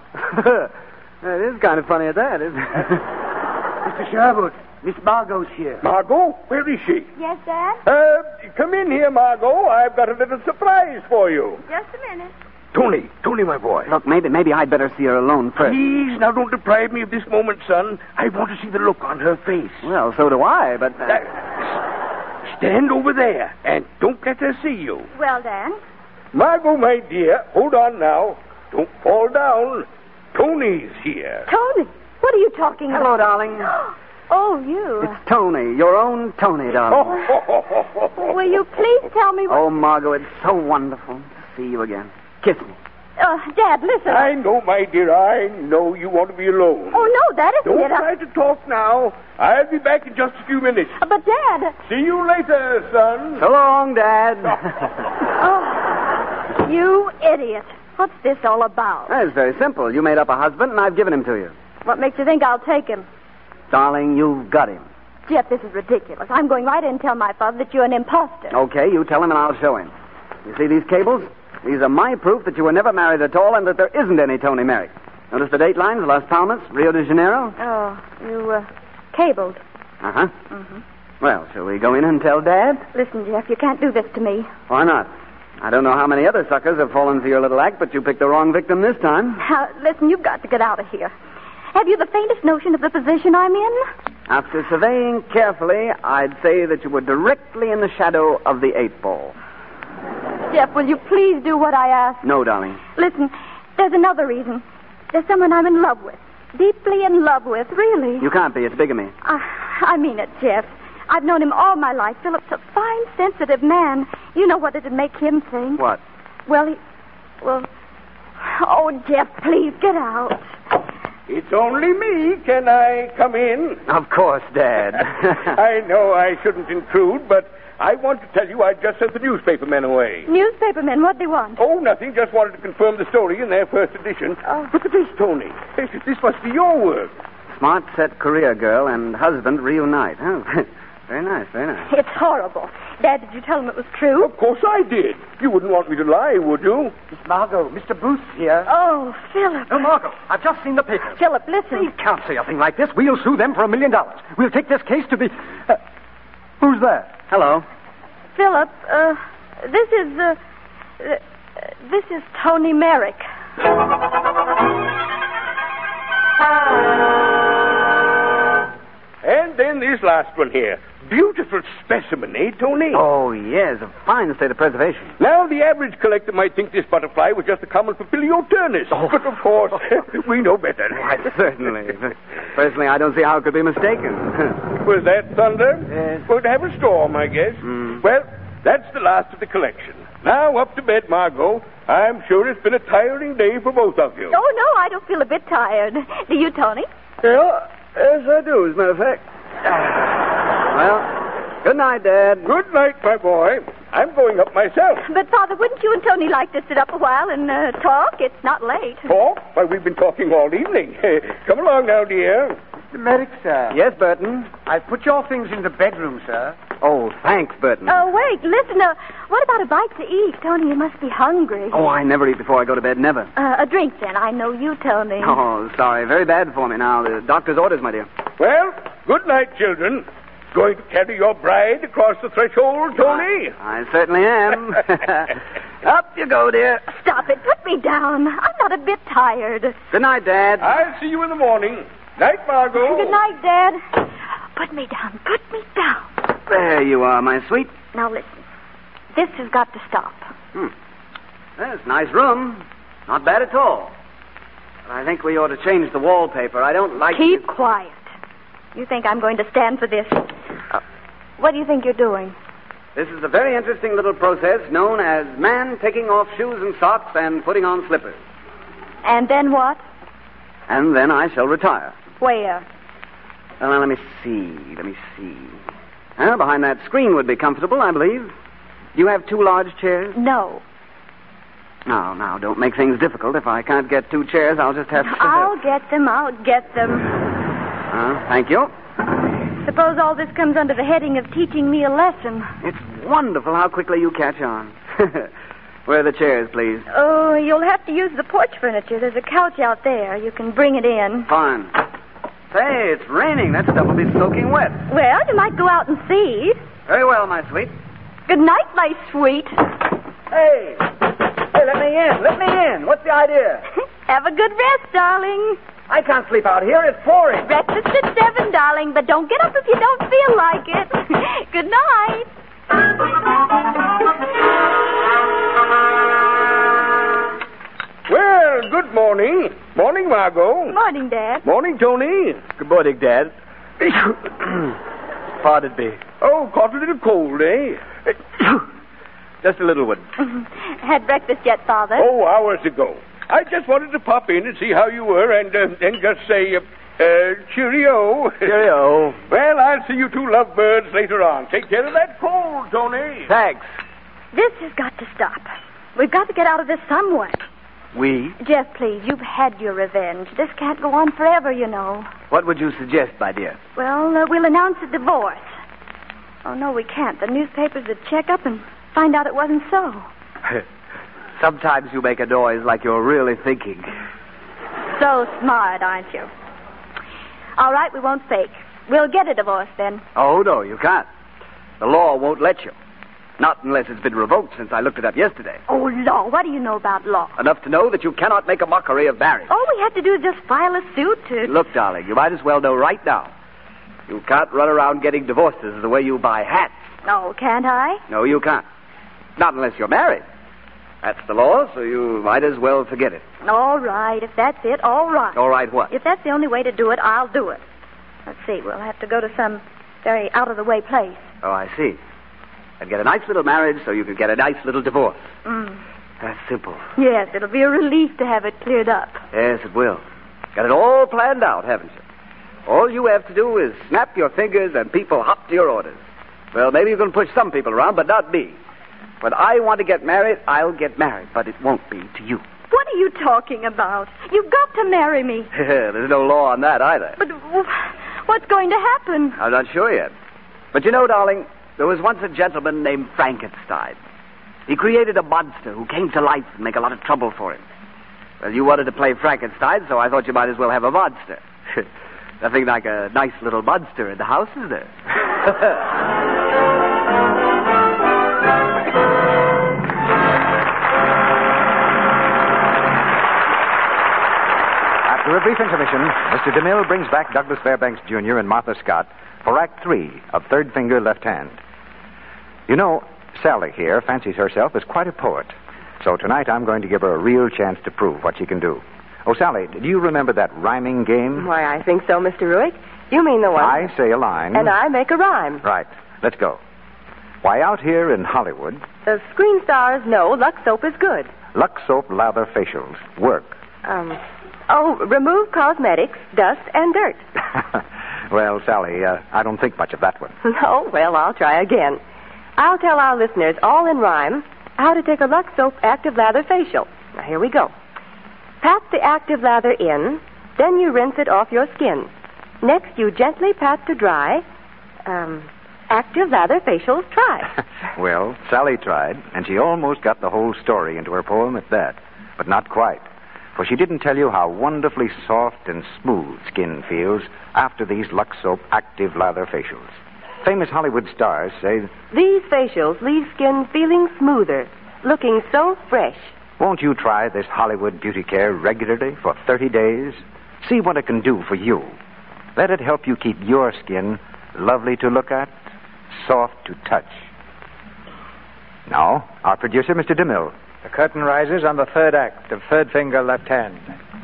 It is kind of funny at that, isn't it? Mister Sherwood, Miss Margot's here. Margot? Where is she? Yes, Dad? Uh, come in here, Margot. I've got a little surprise for you. Just a minute. Tony, Tony, my boy. Look, maybe maybe I'd better see her alone first. Please, now don't deprive me of this moment, son. I want to see the look on her face. Well, so do I, but... Uh... Uh, stand over there, and don't let her see you. Well, Dan? Margot, my dear, hold on now. Don't fall down. Tony's here. Tony? What are you talking Hello, about? darling. Oh, you. It's Tony, your own Tony, darling. Oh. Will you please tell me what... Oh, Margot, it's so wonderful to see you again. Kiss me. Uh, Dad, listen. I know, my dear, I know you want to be alone. Oh, no, that isn't Don't it. try to talk now. I'll be back in just a few minutes. Uh, but, Dad... See you later, son. So long, Dad. Oh, you idiot. What's this all about? It's very simple. You made up a husband, and I've given him to you. What makes you think I'll take him? Darling, you've got him. Jeff, this is ridiculous. I'm going right in and tell my father that you're an imposter. Okay, you tell him, and I'll show him. You see these cables? These are my proof that you were never married at all and that there isn't any Tony Merrick. Notice the date lines? Las Palmas, Rio de Janeiro? Oh, you, uh, cabled. Uh-huh. Mm-hmm. Well, shall we go in and tell Dad? Listen, Jeff, you can't do this to me. Why not? I don't know how many other suckers have fallen for your little act, but you picked the wrong victim this time. Uh, listen, you've got to get out of here. Have you the faintest notion of the position I'm in? After surveying carefully, I'd say that you were directly in the shadow of the eight ball. Jeff, will you please do what I ask? No, darling. Listen, there's another reason. There's someone I'm in love with. Deeply in love with, really. You can't be. It's bigamy. Uh, I mean it, Jeff. I've known him all my life. Philip's a fine, sensitive man. You know what it'd make him think. What? Well, he... Well... Oh, Jeff, please, get out. It's only me. Can I come in? Of course, Dad. I know I shouldn't intrude, but I want to tell you I just sent the newspaper men away. Newspaper men? What'd they want? Oh, nothing. Just wanted to confirm the story in their first edition. Oh. Look at this, Tony. This, this must be your work. Smart set career girl and husband reunite. Oh, very nice, very nice. It's horrible. Dad, did you tell him it was true? Of course I did. You wouldn't want me to lie, would you? Miss Margot, Mister Booth's here. Oh, Philip. Oh, Margot, I've just seen the paper. Philip, listen. You can't say a thing like this. We'll sue them for a million dollars. We'll take this case to the... Uh, who's there? Hello. Philip, uh, this is, uh, uh, this is Tony Merrick. And then this last one here. Beautiful specimen, eh, Tony? Oh, yes, a fine state of preservation. Now, the average collector might think this butterfly was just a common Papilioturnis. Oh. But, of course, we know better. Why, certainly. Personally, I don't see how it could be mistaken. Was that thunder? Yes. We're going to have a storm, I guess. Mm. Well, that's the last of the collection. Now, up to bed, Margot. I'm sure it's been a tiring day for both of you. Oh, no, I don't feel a bit tired. Do you, Tony? Yeah, yes, I do, as a matter of fact. Well, good night, Dad. Good night, my boy. I'm going up myself. But, Father, wouldn't you and Tony like to sit up a while and uh, talk? It's not late. Talk? Why, we've been talking all evening. Come along now, dear. Mister Merrick, sir. Yes, Burton? I've put your things in the bedroom, sir. Oh, thanks, Burton. Oh, wait, listen. Uh, what about a bite to eat? Tony, you must be hungry. Oh, I never eat before I go to bed, never. Uh, a drink, then. I know you, Tony. Oh, sorry. Very bad for me now. The doctor's orders, my dear. Well, good night, children. Going to carry your bride across the threshold, Tony? I, I certainly am. Up you go, dear. Stop it. Put me down. I'm not a bit tired. Good night, Dad. I'll see you in the morning. Night, Margot. Good night, Dad. Put me down. Put me down. There you are, my sweet. Now, listen. This has got to stop. Hmm. That's a nice room. Not bad at all. But I think we ought to change the wallpaper. I don't like... Keep to... quiet. You think I'm going to stand for this? Uh, what do you think you're doing? This is a very interesting little process known as man taking off shoes and socks and putting on slippers. And then what? And then I shall retire. Where? Well, now, let me see. Let me see. Well, behind that screen would be comfortable, I believe. Do you have two large chairs? No. No, now, don't make things difficult. If I can't get two chairs, I'll just have to... I'll get them. I'll get them. Uh, thank you. Suppose all this comes under the heading of teaching me a lesson. It's wonderful how quickly you catch on. Where are the chairs, please? Oh, you'll have to use the porch furniture. There's a couch out there. You can bring it in. Fine. Say, it's raining. That stuff will be soaking wet. Well, you might go out and see. Very well, my sweet. Good night, my sweet. Hey! Hey, let me in. Let me in. What's the idea? Have a good rest, darling. I can't sleep out here. It's pouring. Breakfast at seven, darling, but don't get up if you don't feel like it. Good night. Well, good morning. Morning, Margot. Morning, Dad. Morning, Tony. Good morning, Dad. Pardon me. Oh, caught a little cold, eh? Just a little one. Had breakfast yet, Father? Oh, hours ago. I just wanted to pop in and see how you were and, uh, and just say, uh, uh, cheerio. Cheerio. Well, I'll see you two lovebirds later on. Take care of that cold, Tony. Thanks. This has got to stop. We've got to get out of this somewhat. We? Jeff, please, you've had your revenge. This can't go on forever, you know. What would you suggest, my dear? Well, uh, we'll announce a divorce. Oh, no, we can't. The newspapers would check up and find out it wasn't so. Sometimes you make a noise like you're really thinking. So smart, aren't you? All right, we won't fake. We'll get a divorce then. Oh, no, you can't. The law won't let you. Not unless it's been revoked since I looked it up yesterday. Oh, law. What do you know about law? Enough to know that you cannot make a mockery of marriage. All we have to do is just file a suit to... Look, darling, you might as well know right now. You can't run around getting divorces the way you buy hats. No, can't I? No, you can't. Not unless you're married. That's the law, so you might as well forget it. All right, if that's it, all right. All right, what? If that's the only way to do it, I'll do it. Let's see, we'll have to go to some very out-of-the-way place. Oh, I see. And get a nice little marriage so you can get a nice little divorce. Mm. That's simple. Yes, it'll be a relief to have it cleared up. Yes, it will. Got it all planned out, haven't you? All you have to do is snap your fingers and people hop to your orders. Well, maybe you can push some people around, but not me. When I want to get married, I'll get married, but it won't be to you. What are you talking about? You've got to marry me. There's no law on that either. But what's going to happen? I'm not sure yet. But you know, darling, there was once a gentleman named Frankenstein. He created a monster who came to life and make a lot of trouble for him. Well, you wanted to play Frankenstein, so I thought you might as well have a monster. Nothing like a nice little monster in the house, is there? After a brief intermission, Mister DeMille brings back Douglas Fairbanks Junior and Martha Scott for Act Three of Third Finger, Left Hand. You know, Sally here fancies herself as quite a poet. So tonight I'm going to give her a real chance to prove what she can do. Oh, Sally, do you remember that rhyming game? Why, I think so, Mister Ruick. You mean the one... I say a line. And I make a rhyme. Right. Let's go. Why, out here in Hollywood... The screen stars know Lux Soap is good. Lux Soap Lather Facials work. Um... Oh, remove cosmetics, dust, and dirt. Well, Sally, uh, I don't think much of that one. No? Well, I'll try again. I'll tell our listeners, all in rhyme, how to take a Lux Soap Active Lather Facial. Now, here we go. Pat the active lather in, then you rinse it off your skin. Next, you gently pat to dry. Um, active lather facials try. Well, Sally tried, and she almost got the whole story into her poem at that. But not quite. For she didn't tell you how wonderfully soft and smooth skin feels after these Lux Soap Active Lather Facials. Famous Hollywood stars say... These facials leave skin feeling smoother, looking so fresh. Won't you try this Hollywood beauty care regularly for thirty days? See what it can do for you. Let it help you keep your skin lovely to look at, soft to touch. Now, our producer, Mister DeMille. The curtain rises on the third act of Third Finger, Left Hand.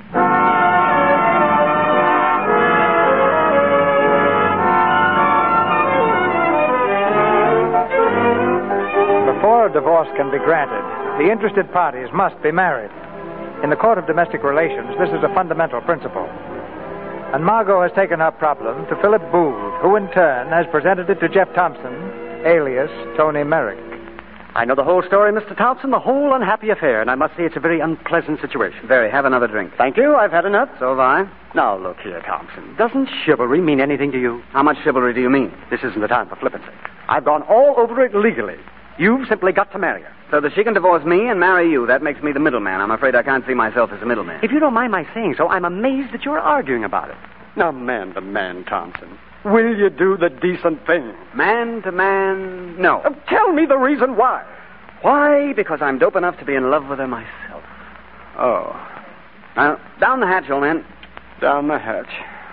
Before a divorce can be granted, the interested parties must be married. In the Court of Domestic Relations, this is a fundamental principle. And Margot has taken her problem to Philip Booth, who in turn has presented it to Jeff Thompson, alias Tony Merrick. I know the whole story, Mister Thompson, the whole unhappy affair, and I must say it's a very unpleasant situation. Very. Have another drink. Thank you. I've had enough. So have I. Now, look here, Thompson. Doesn't chivalry mean anything to you? How much chivalry do you mean? This isn't the time for flippancy. I've gone all over it legally. You've simply got to marry her. So that she can divorce me and marry you. That makes me the middleman. I'm afraid I can't see myself as a middleman. If you don't mind my saying so, I'm amazed that you're arguing about it. Now, man to man, Thompson, will you do the decent thing? Man to man, no. Uh, tell me the reason why. Why? Because I'm dope enough to be in love with her myself. Oh. Now, down the hatch, old man. Down the hatch.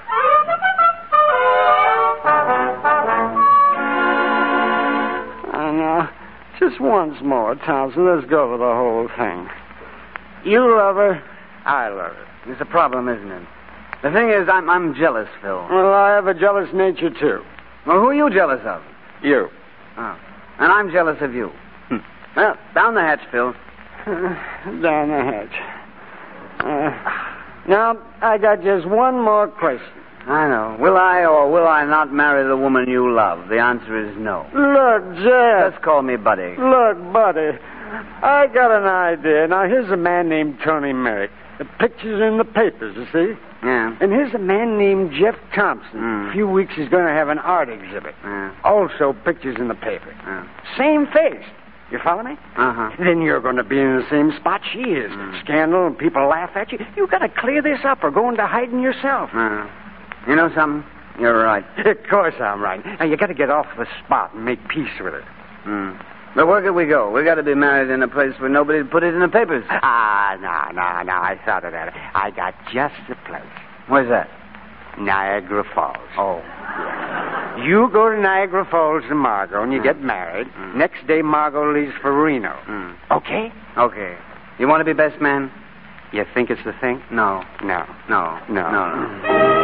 And now, just once more, Thompson, let's go over the whole thing. You love her, I love her. It's a problem, isn't it? The thing is, I'm, I'm jealous, Phil. Well, I have a jealous nature, too. Well, who are you jealous of? You. Oh. And I'm jealous of you. Hm. Well, down the hatch, Phil. Down the hatch. Uh, now, I got just one more question. I know. Will I or will I not marry the woman you love? The answer is no. Look, Jeff. Just call me Buddy. Look, Buddy. I got an idea. Now, here's a man named Tony Merrick. The pictures are in the papers, you see? Yeah. And here's a man named Jeff Thompson. Mm. In a few weeks, he's going to have an art exhibit. Yeah. Also, pictures in the paper. Yeah. Same face. You follow me? Uh-huh. Then you're going to be in the same spot she is. Mm. Scandal and people laugh at you. You got to clear this up or go into hiding yourself. Uh, you know something? You're right. Of course I'm right. Now, you got to get off the spot and make peace with it. Mm. But where could we go? We got to be married in a place where nobody put it in the papers. Ah, no, no, no. I thought of that. I got just the place. Where's that? Niagara Falls. Oh. Yeah. You go to Niagara Falls to Margot and you mm. get married. Mm. Next day, Margot leaves for Reno. Mm. Okay? Okay. You want to be best man? You think it's the thing? No. No. No. No. No.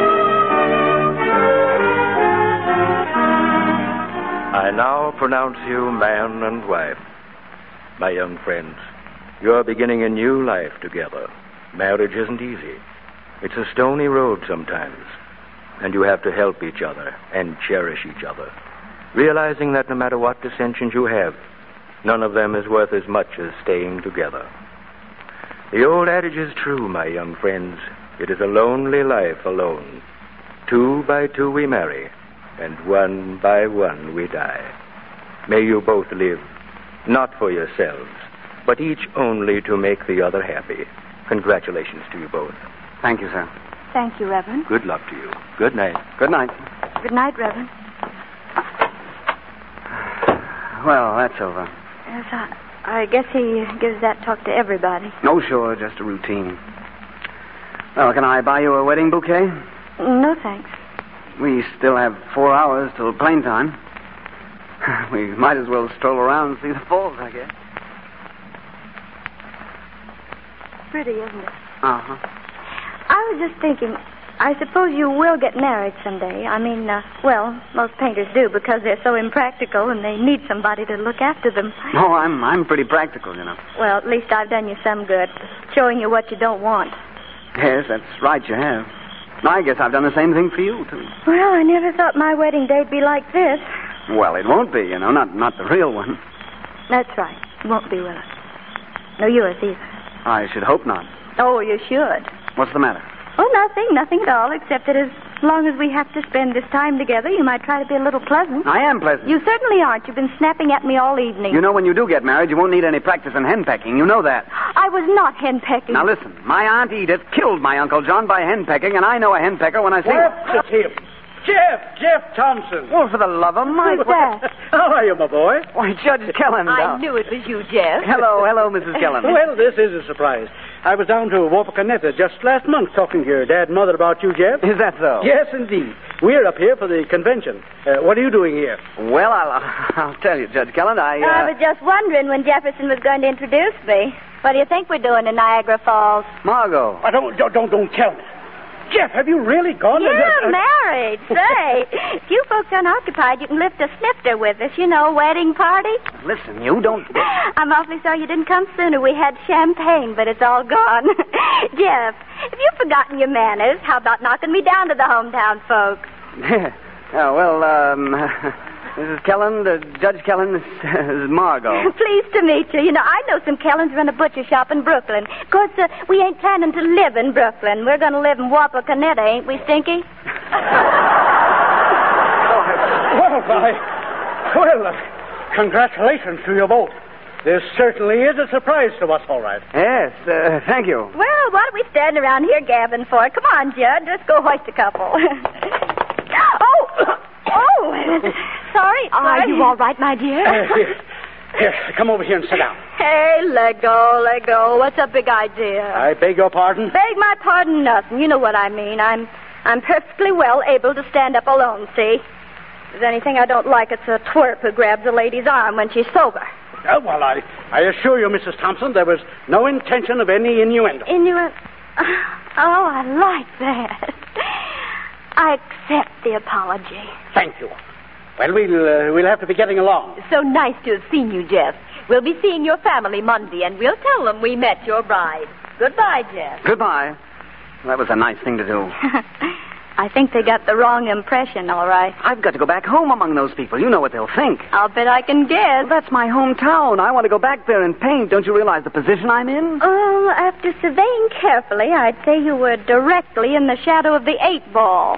I now pronounce you man and wife. My young friends, you're beginning a new life together. Marriage isn't easy. It's a stony road sometimes. And you have to help each other and cherish each other, realizing that no matter what dissensions you have, none of them is worth as much as staying together. The old adage is true, my young friends. It is a lonely life alone. Two by two we marry, and one by one we die. May you both live, not for yourselves, but each only to make the other happy. Congratulations to you both. Thank you, sir. Thank you, Reverend. Good luck to you. Good night. Good night. Good night, Reverend. Well, that's over. Yes, I, I guess he gives that talk to everybody. No, sure, just a routine. Well, can I buy you a wedding bouquet? No, thanks. We still have four hours till plane time. We might as well stroll around and see the falls, I guess. Pretty, isn't it? Uh-huh. I was just thinking, I suppose you will get married someday. I mean, uh, well, most painters do because they're so impractical and they need somebody to look after them. Oh, I'm I'm pretty practical, you know. Well, at least I've done you some good, showing you what you don't want. Yes, that's right, you have. I guess I've done the same thing for you, too. Well, I never thought my wedding day'd be like this. Well, it won't be, you know, not not the real one. That's right. It won't be, will it? No, yours either. I should hope not. Oh, you should. What's the matter? Oh, nothing, nothing at all, except that as long as we have to spend this time together, you might try to be a little pleasant. I am pleasant. You certainly aren't. You've been snapping at me all evening. You know, when you do get married, you won't need any practice in henpecking. You know that. I was not henpecking. Now, listen. My Aunt Edith killed my Uncle John by henpecking, and I know a henpecker when I see Jeff, one. it's him. Jeff, Jeff Thompson. Well, for the love of Mike. Who's that? How are you, my boy? Why, Judge Kellen. I knew it was you, Jeff. Hello, hello, Missus Kellen. Well, this is a surprise. I was down to Wapakoneta just last month talking to your dad and mother about you, Jeff. Is that so? Yes, indeed. We're up here for the convention. Uh, what are you doing here? Well, I'll, I'll tell you, Judge Kellen, I... Uh... I was just wondering when Jefferson was going to introduce me. What do you think we're doing in Niagara Falls? Margot. Oh, don't, don't, don't, don't tell me. Jeff, have you really gone? Yeah, to... uh, married. Say, if you folks aren't occupied, you can lift a snifter with us, you know, wedding party. Listen, you don't... I'm awfully sorry you didn't come sooner. We had champagne, but it's all gone. Jeff, if you've forgotten your manners, how about knocking me down to the hometown folks? Oh, well, um... Missus Kellen, uh, Judge Kellen, this is Margot. Pleased to meet you. You know, I know some Kellens run a butcher shop in Brooklyn. Of course, uh, we ain't planning to live in Brooklyn. We're going to live in Wapakoneta, ain't we, Stinky? Well, I... Well, uh, congratulations to you both. This certainly is a surprise to us, all right. Yes, uh, thank you. Well, what are we standing around here gabbing for? Come on, Judd. Let's go hoist a couple. oh! Oh! Sorry, Are sorry. you all right, my dear? Uh, here, here, come over here and sit down. Hey, let go, let go. What's a big idea? I beg your pardon? Beg my pardon, nothing. You know what I mean. I'm I'm perfectly well able to stand up alone, see? If there's anything I don't like, it's a twerp who grabs a lady's arm when she's sober. Oh, well, I, I assure you, Missus Thompson, there was no intention of any innuendo. Innuendo? Oh, I like that. I accept the apology. Thank you. Well, we'll, uh, we'll have to be getting along. So nice to have seen you, Jeff. We'll be seeing your family Monday, and we'll tell them we met your bride. Goodbye, Jeff. Goodbye. That was a nice thing to do. I think they got the wrong impression, all right. I've got to go back home among those people. You know what they'll think. I'll bet I can guess. Well, that's my hometown. I want to go back there and paint. Don't you realize the position I'm in? Oh, after surveying carefully, I'd say you were directly in the shadow of the eight ball.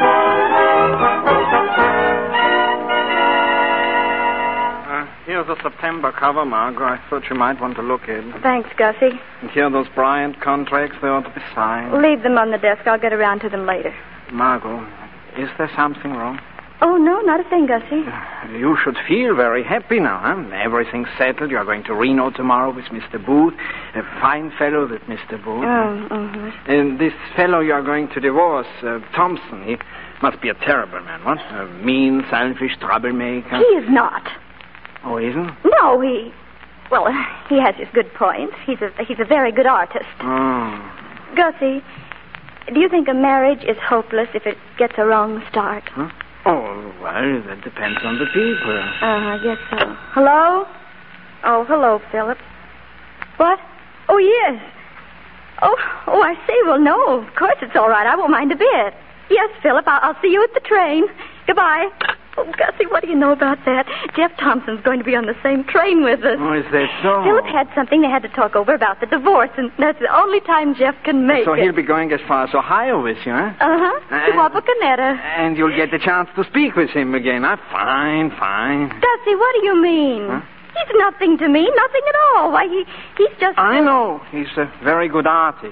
Here's a September cover, Margot. I thought you might want to look at it. Thanks, Gussie. And here are those Bryant contracts. They ought to be signed. Leave them on the desk. I'll get around to them later. Margot, is there something wrong? Oh, no, not a thing, Gussie. You should feel very happy now, huh? Everything's settled. You're going to Reno tomorrow with Mister Booth. A fine fellow, that Mister Booth. Oh, mm-hmm. And this fellow you're going to divorce, uh, Thompson, he must be a terrible man, what? A mean, selfish troublemaker. He is not. Oh, isn't? No, he... Well, he has his good points. He's a, he's a very good artist. Oh. Gussie, do you think a marriage is hopeless if it gets a wrong start? Huh? Oh, well, that depends on the people. Uh, I guess so. Hello? Oh, hello, Philip. What? Oh, yes. Oh, oh, I see. Well, no, of course it's all right. I won't mind a bit. Yes, Philip, I'll, I'll see you at the train. Goodbye. Oh, Gussie, what do you know about that? Jeff Thompson's going to be on the same train with us. Oh, is that so? Philip had something they had to talk over about the divorce, and that's the only time Jeff can make so it. So he'll be going as far as Ohio with you, huh? Uh-huh. And, to Wapakoneta. And you'll get the chance to speak with him again, huh? Fine, fine. Gussie, what do you mean? Huh? He's nothing to me, nothing at all. Why, he, he's just... I know. He's a very good artist.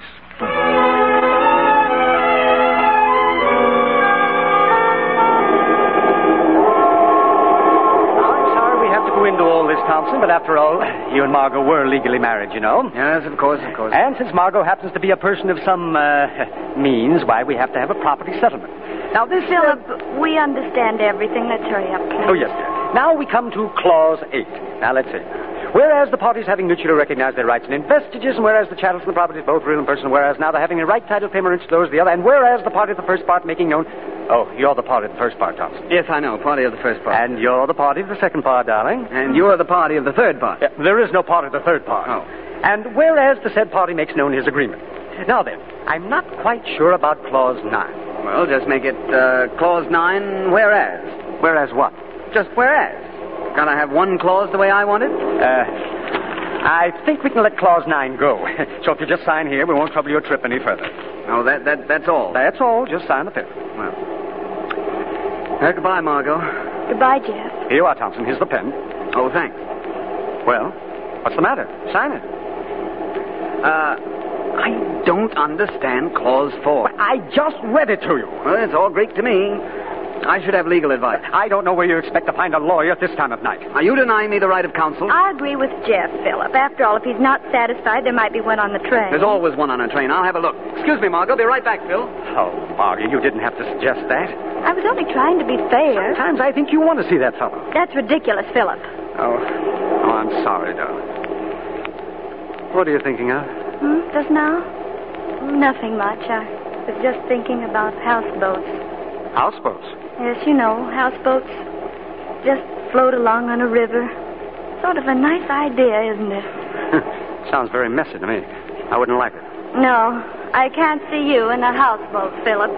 Into all this, Thompson, but after all, you and Margot were legally married, you know. Yes, of course, of course. And since Margot happens to be a person of some uh, means, why, we have to have a property settlement. Now, this... Philip, uh... we understand everything. Let's hurry up, please. Oh, yes, dear. Now we come to Clause eight. Now, let's see. Whereas the parties having mutually recognized their rights and investiges, and whereas the chattels and the property is both real and personal, whereas now they're having a right title claim or interest those of the other, and whereas the party of the first part making known... Oh, you're the party of the first part, Thompson. Yes, I know, party of the first part. And you're the party of the second part, darling. And you're the party of the third part. Yeah, there is no party of the third part. Oh. And whereas the said party makes known his agreement. Now then, I'm not quite sure about Clause nine. Well, just make it uh, Clause nine, whereas. Whereas what? Just whereas. Can I have one clause the way I want it? Uh... I think we can let Clause nine go. So if you just sign here, we won't trouble your trip any further. Oh, that, that that's all? That's all. Just sign the paper. Well. Uh, goodbye, Margot. Goodbye, Jeff. Here you are, Thompson. Here's the pen. Oh, thanks. Well, what's the matter? Sign it. Uh, I don't understand Clause four. Well, I just read it to you. Well, it's all Greek to me. I should have legal advice. I don't know where you expect to find a lawyer at this time of night. Are you denying me the right of counsel? I agree with Jeff, Philip. After all, if he's not satisfied, there might be one on the train. There's always one on a train. I'll have a look. Excuse me, Margot. Be right back, Phil. Oh, Margie, you didn't have to suggest that. I was only trying to be fair. Sometimes I think you want to see that fellow. That's ridiculous, Philip. Oh, oh, I'm sorry, darling. What are you thinking of? Hmm, just now? Nothing much. I, was just thinking about houseboats. Houseboats? Yes, you know, houseboats just float along on a river. Sort of a nice idea, isn't it? Sounds very messy to me. I wouldn't like it. No, I can't see you in a houseboat, Philip.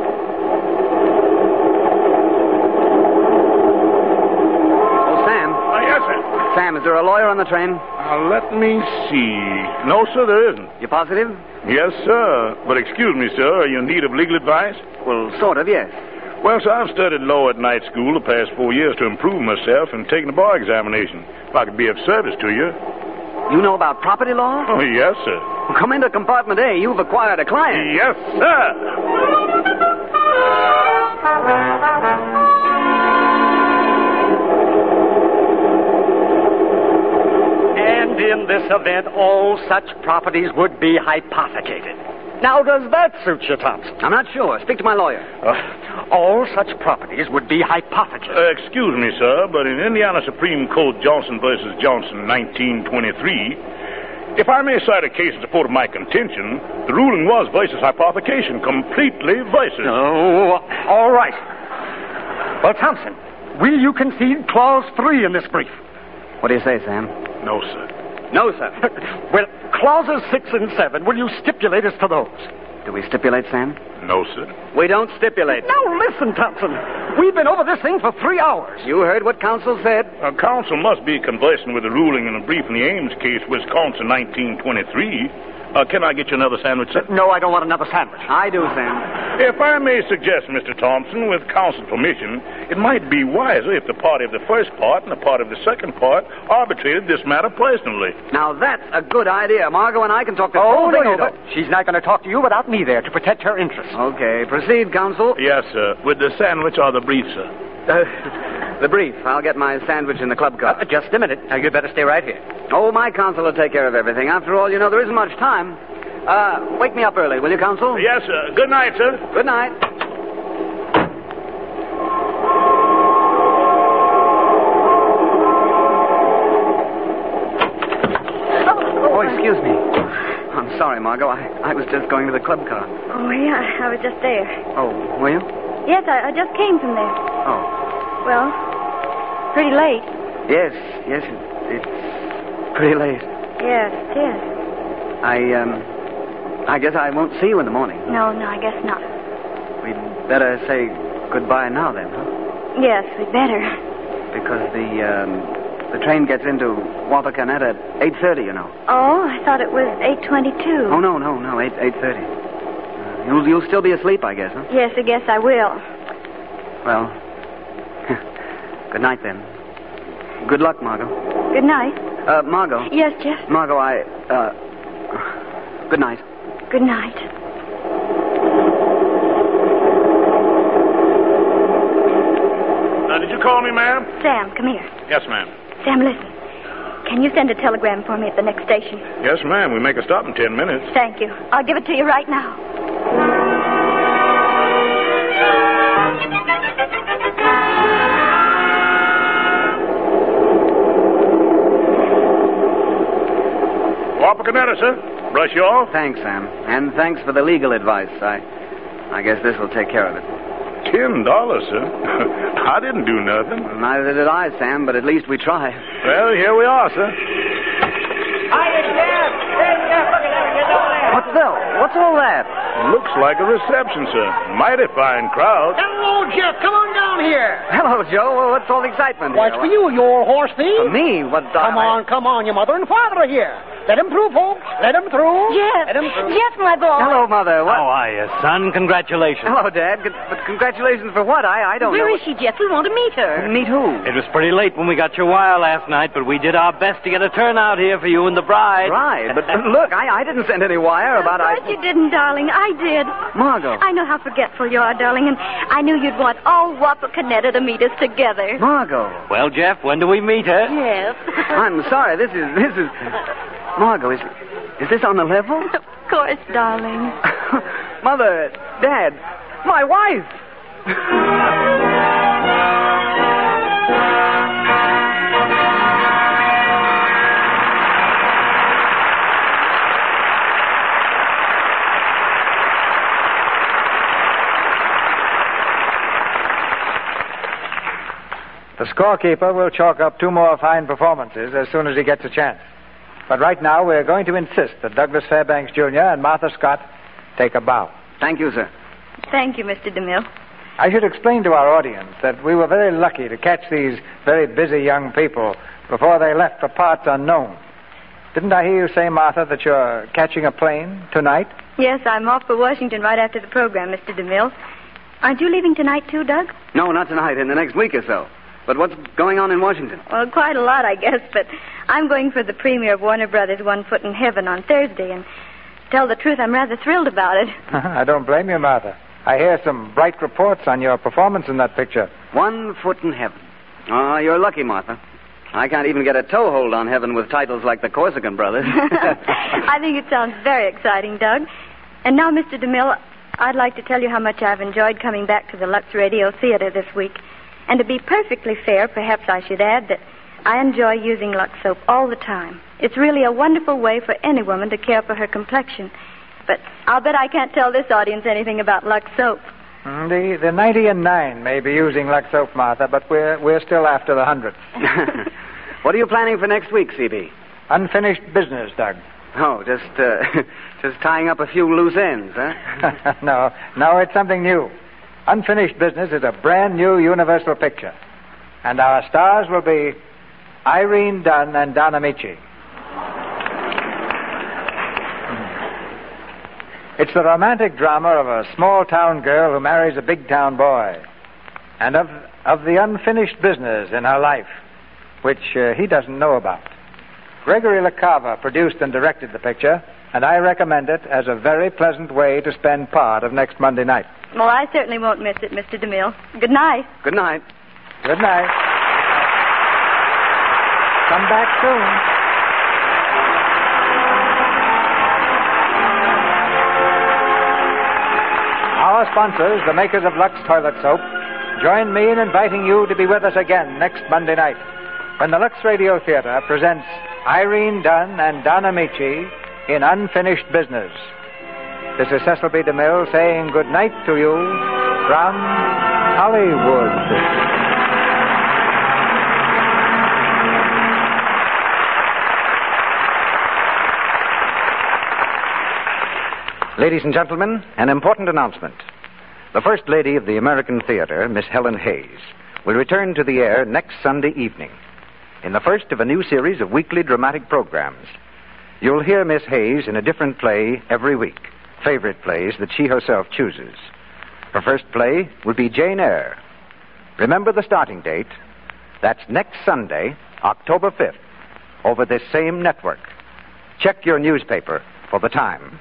Oh, Sam. Uh, yes, sir. Sam, is there a lawyer on the train? Uh, let me see. No, sir, there isn't. You positive? Yes, sir. But excuse me, sir, are you in need of legal advice? Well, sort of, yes. Well, sir, I've studied law at night school the past four years to improve myself and taking the bar examination. If I could be of service to you. You know about property law? Oh, yes, sir. Well, come into compartment A. You've acquired a client. Yes, sir. And in this event, all such properties would be hypothecated. Now, does that suit you, Thompson? I'm not sure. Speak to my lawyer. Uh, all such properties would be hypothecated. Uh, excuse me, sir, but in Indiana Supreme Court Johnson versus Johnson, nineteen twenty-three, if I may cite a case in support of my contention, the ruling was versus hypothecation, completely versus. Oh, all right. Well, Thompson, will you concede clause three in this brief? What do you say, Sam? No, sir. No, sir. Well, clauses six and seven, will you stipulate as to those? Do we stipulate, Sam? No, sir. We don't stipulate. Now, listen, Thompson. We've been over this thing for three hours. You heard what counsel said? Uh, counsel must be conversant with the ruling in a brief in the Ames case, Wisconsin, nineteen twenty-three. Uh, can I get you another sandwich, sir? No, I don't want another sandwich. I do, Sam. If I may suggest, Mister Thompson, with counsel's permission, it might be wiser if the party of the first part and the party of the second part arbitrated this matter personally. Now, that's a good idea. Margot and I can talk this Oh, whole no, thing you over. don't. She's not going to talk to you without me there to protect her interests. Okay, proceed, counsel. Yes, sir. With the sandwich or the brief, sir? Uh, the brief. I'll get my sandwich in the club car. Uh, just a minute. Now, you'd better stay right here. Oh, my counsel will take care of everything. After all, you know, there isn't much time. Uh, wake me up early, will you, counsel? Yes, sir. Good night, sir. Good night. Oh, excuse me. I'm sorry, Margot. I, I was just going to the club car. Oh, yeah, I was just there. Oh, were you? Yes, I, I just came from there. Oh. Well, pretty late. Yes, yes, it, it's pretty late. Yes, it is. I, um, I guess I won't see you in the morning. No, no, I guess not. We'd better say goodbye now, then, huh? Yes, we better. Because the, um, the train gets into Wapakoneta at eight thirty, you know. Oh, I thought it was eight twenty-two. Oh, no, no, no, eight eight thirty. Uh, you'll, you'll still be asleep, I guess, huh? Yes, I guess I will. Well, good night, then. Good luck, Margot. Good night. Uh, Margot. Yes, Jeff? Margot, I, uh, good night. Good night. Now, did you call me, ma'am? Sam, come here. Yes, ma'am. Sam, listen. Can you send a telegram for me at the next station? Yes, ma'am. We make a stop in ten minutes. Thank you. I'll give it to you right now. Wapakoneta, sir. Brush you off? Thanks, Sam. And thanks for the legal advice. I, I guess this will take care of it. Ten dollars, sir. I didn't do nothing. Well, neither did I, Sam, but at least we tried. Well, here we are, sir. Hiya, Jeff. Hey, Jeff, look at that. Get over there. What's that? What's all that? Looks like a reception, sir. Mighty fine crowd. Hello, Jeff. Come on down here. Hello, Joe. Well, what's all the excitement here? What's for you, you old horse thief? For me? What? Come I... on, come on. Your mother and father are here. Let him through, folks. Let him through. Jeff. Let him through. Jeff, my boy. Hello, Mother. What? How are you, son? Congratulations. Hello, Dad. Con- but congratulations for what? I, I don't Where know. is she, Jeff? We want to meet her. Meet who? It was pretty late when we got your wire last night, but we did our best to get a turnout here for you and the bride. Right, but look, I, I didn't send any wire about... Of course I... you didn't, darling. I did. Margot. I know how forgetful you are, darling, and I knew you'd want all Wapakoneta to meet us together. Margot. Well, Jeff, when do we meet her? Yes. I'm sorry. This is... This is... Margot, is... Is this on the level? Of course, darling. Mother, Dad, my wife! The scorekeeper will chalk up two more fine performances as soon as he gets a chance. But right now, we're going to insist that Douglas Fairbanks Junior and Martha Scott take a bow. Thank you, sir. Thank you, Mister DeMille. I should explain to our audience that we were very lucky to catch these very busy young people before they left for parts unknown. Didn't I hear you say, Martha, that you're catching a plane tonight? Yes, I'm off for Washington right after the program, Mister DeMille. Aren't you leaving tonight, too, Doug? No, not tonight. In the next week or so. But what's going on in Washington? Well, quite a lot, I guess, but I'm going for the premiere of Warner Brothers' One Foot in Heaven on Thursday, and to tell the truth, I'm rather thrilled about it. I don't blame you, Martha. I hear some bright reports on your performance in that picture. One Foot in Heaven. Oh, you're lucky, Martha. I can't even get a toehold on heaven with titles like the Corsican Brothers. I think it sounds very exciting, Doug. And now, Mister DeMille, I'd like to tell you how much I've enjoyed coming back to the Lux Radio Theater this week. And to be perfectly fair, perhaps I should add that I enjoy using Lux soap all the time. It's really a wonderful way for any woman to care for her complexion. But I'll bet I can't tell this audience anything about Lux soap. Mm, the the ninety and nine may be using Lux soap, Martha, but we're we're still after the hundredth. What are you planning for next week, C B? Unfinished business, Doug. Oh, just uh, just tying up a few loose ends, huh? no, no, it's something new. Unfinished Business is a brand new Universal picture. And our stars will be Irene Dunn and Don Amici. It's the romantic drama of a small-town girl who marries a big-town boy. And of, of the unfinished business in her life, which uh, he doesn't know about. Gregory LaCava produced and directed the picture, and I recommend it as a very pleasant way to spend part of next Monday night. Well, I certainly won't miss it, Mister DeMille. Good night. Good night. Good night. Come back soon. Our sponsors, the makers of Lux Toilet Soap, join me in inviting you to be with us again next Monday night when the Lux Radio Theater presents Irene Dunn and Don Amici in Unfinished Business. This is Cecil B. DeMille saying good night to you from Hollywood. Ladies and gentlemen, an important announcement. The First Lady of the American Theater, Miss Helen Hayes, will return to the air next Sunday evening in the first of a new series of weekly dramatic programs. You'll hear Miss Hayes in a different play every week, favorite plays that she herself chooses. Her first play will be Jane Eyre. Remember the starting date. That's next Sunday, October fifth, over this same network. Check your newspaper for the time.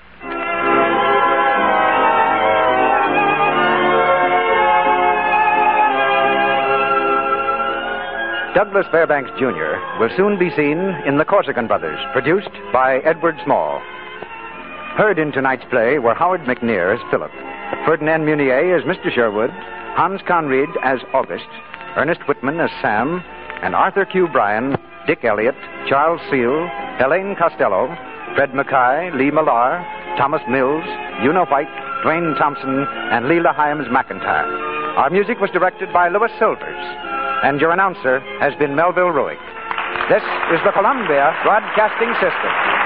Douglas Fairbanks Junior will soon be seen in The Corsican Brothers, produced by Edward Small. Heard in tonight's play were Howard McNear as Philip, Ferdinand Munier as Mister Sherwood, Hans Conried as August, Ernest Whitman as Sam, and Arthur Q. Bryan, Dick Elliott, Charles Seal, Helene Costello, Fred Mackay, Lee Millar, Thomas Mills, Una White, Dwayne Thompson, and Leela Hyams McIntyre. Our music was directed by Louis Silvers, and your announcer has been Melville Ruick. This is the Columbia Broadcasting System.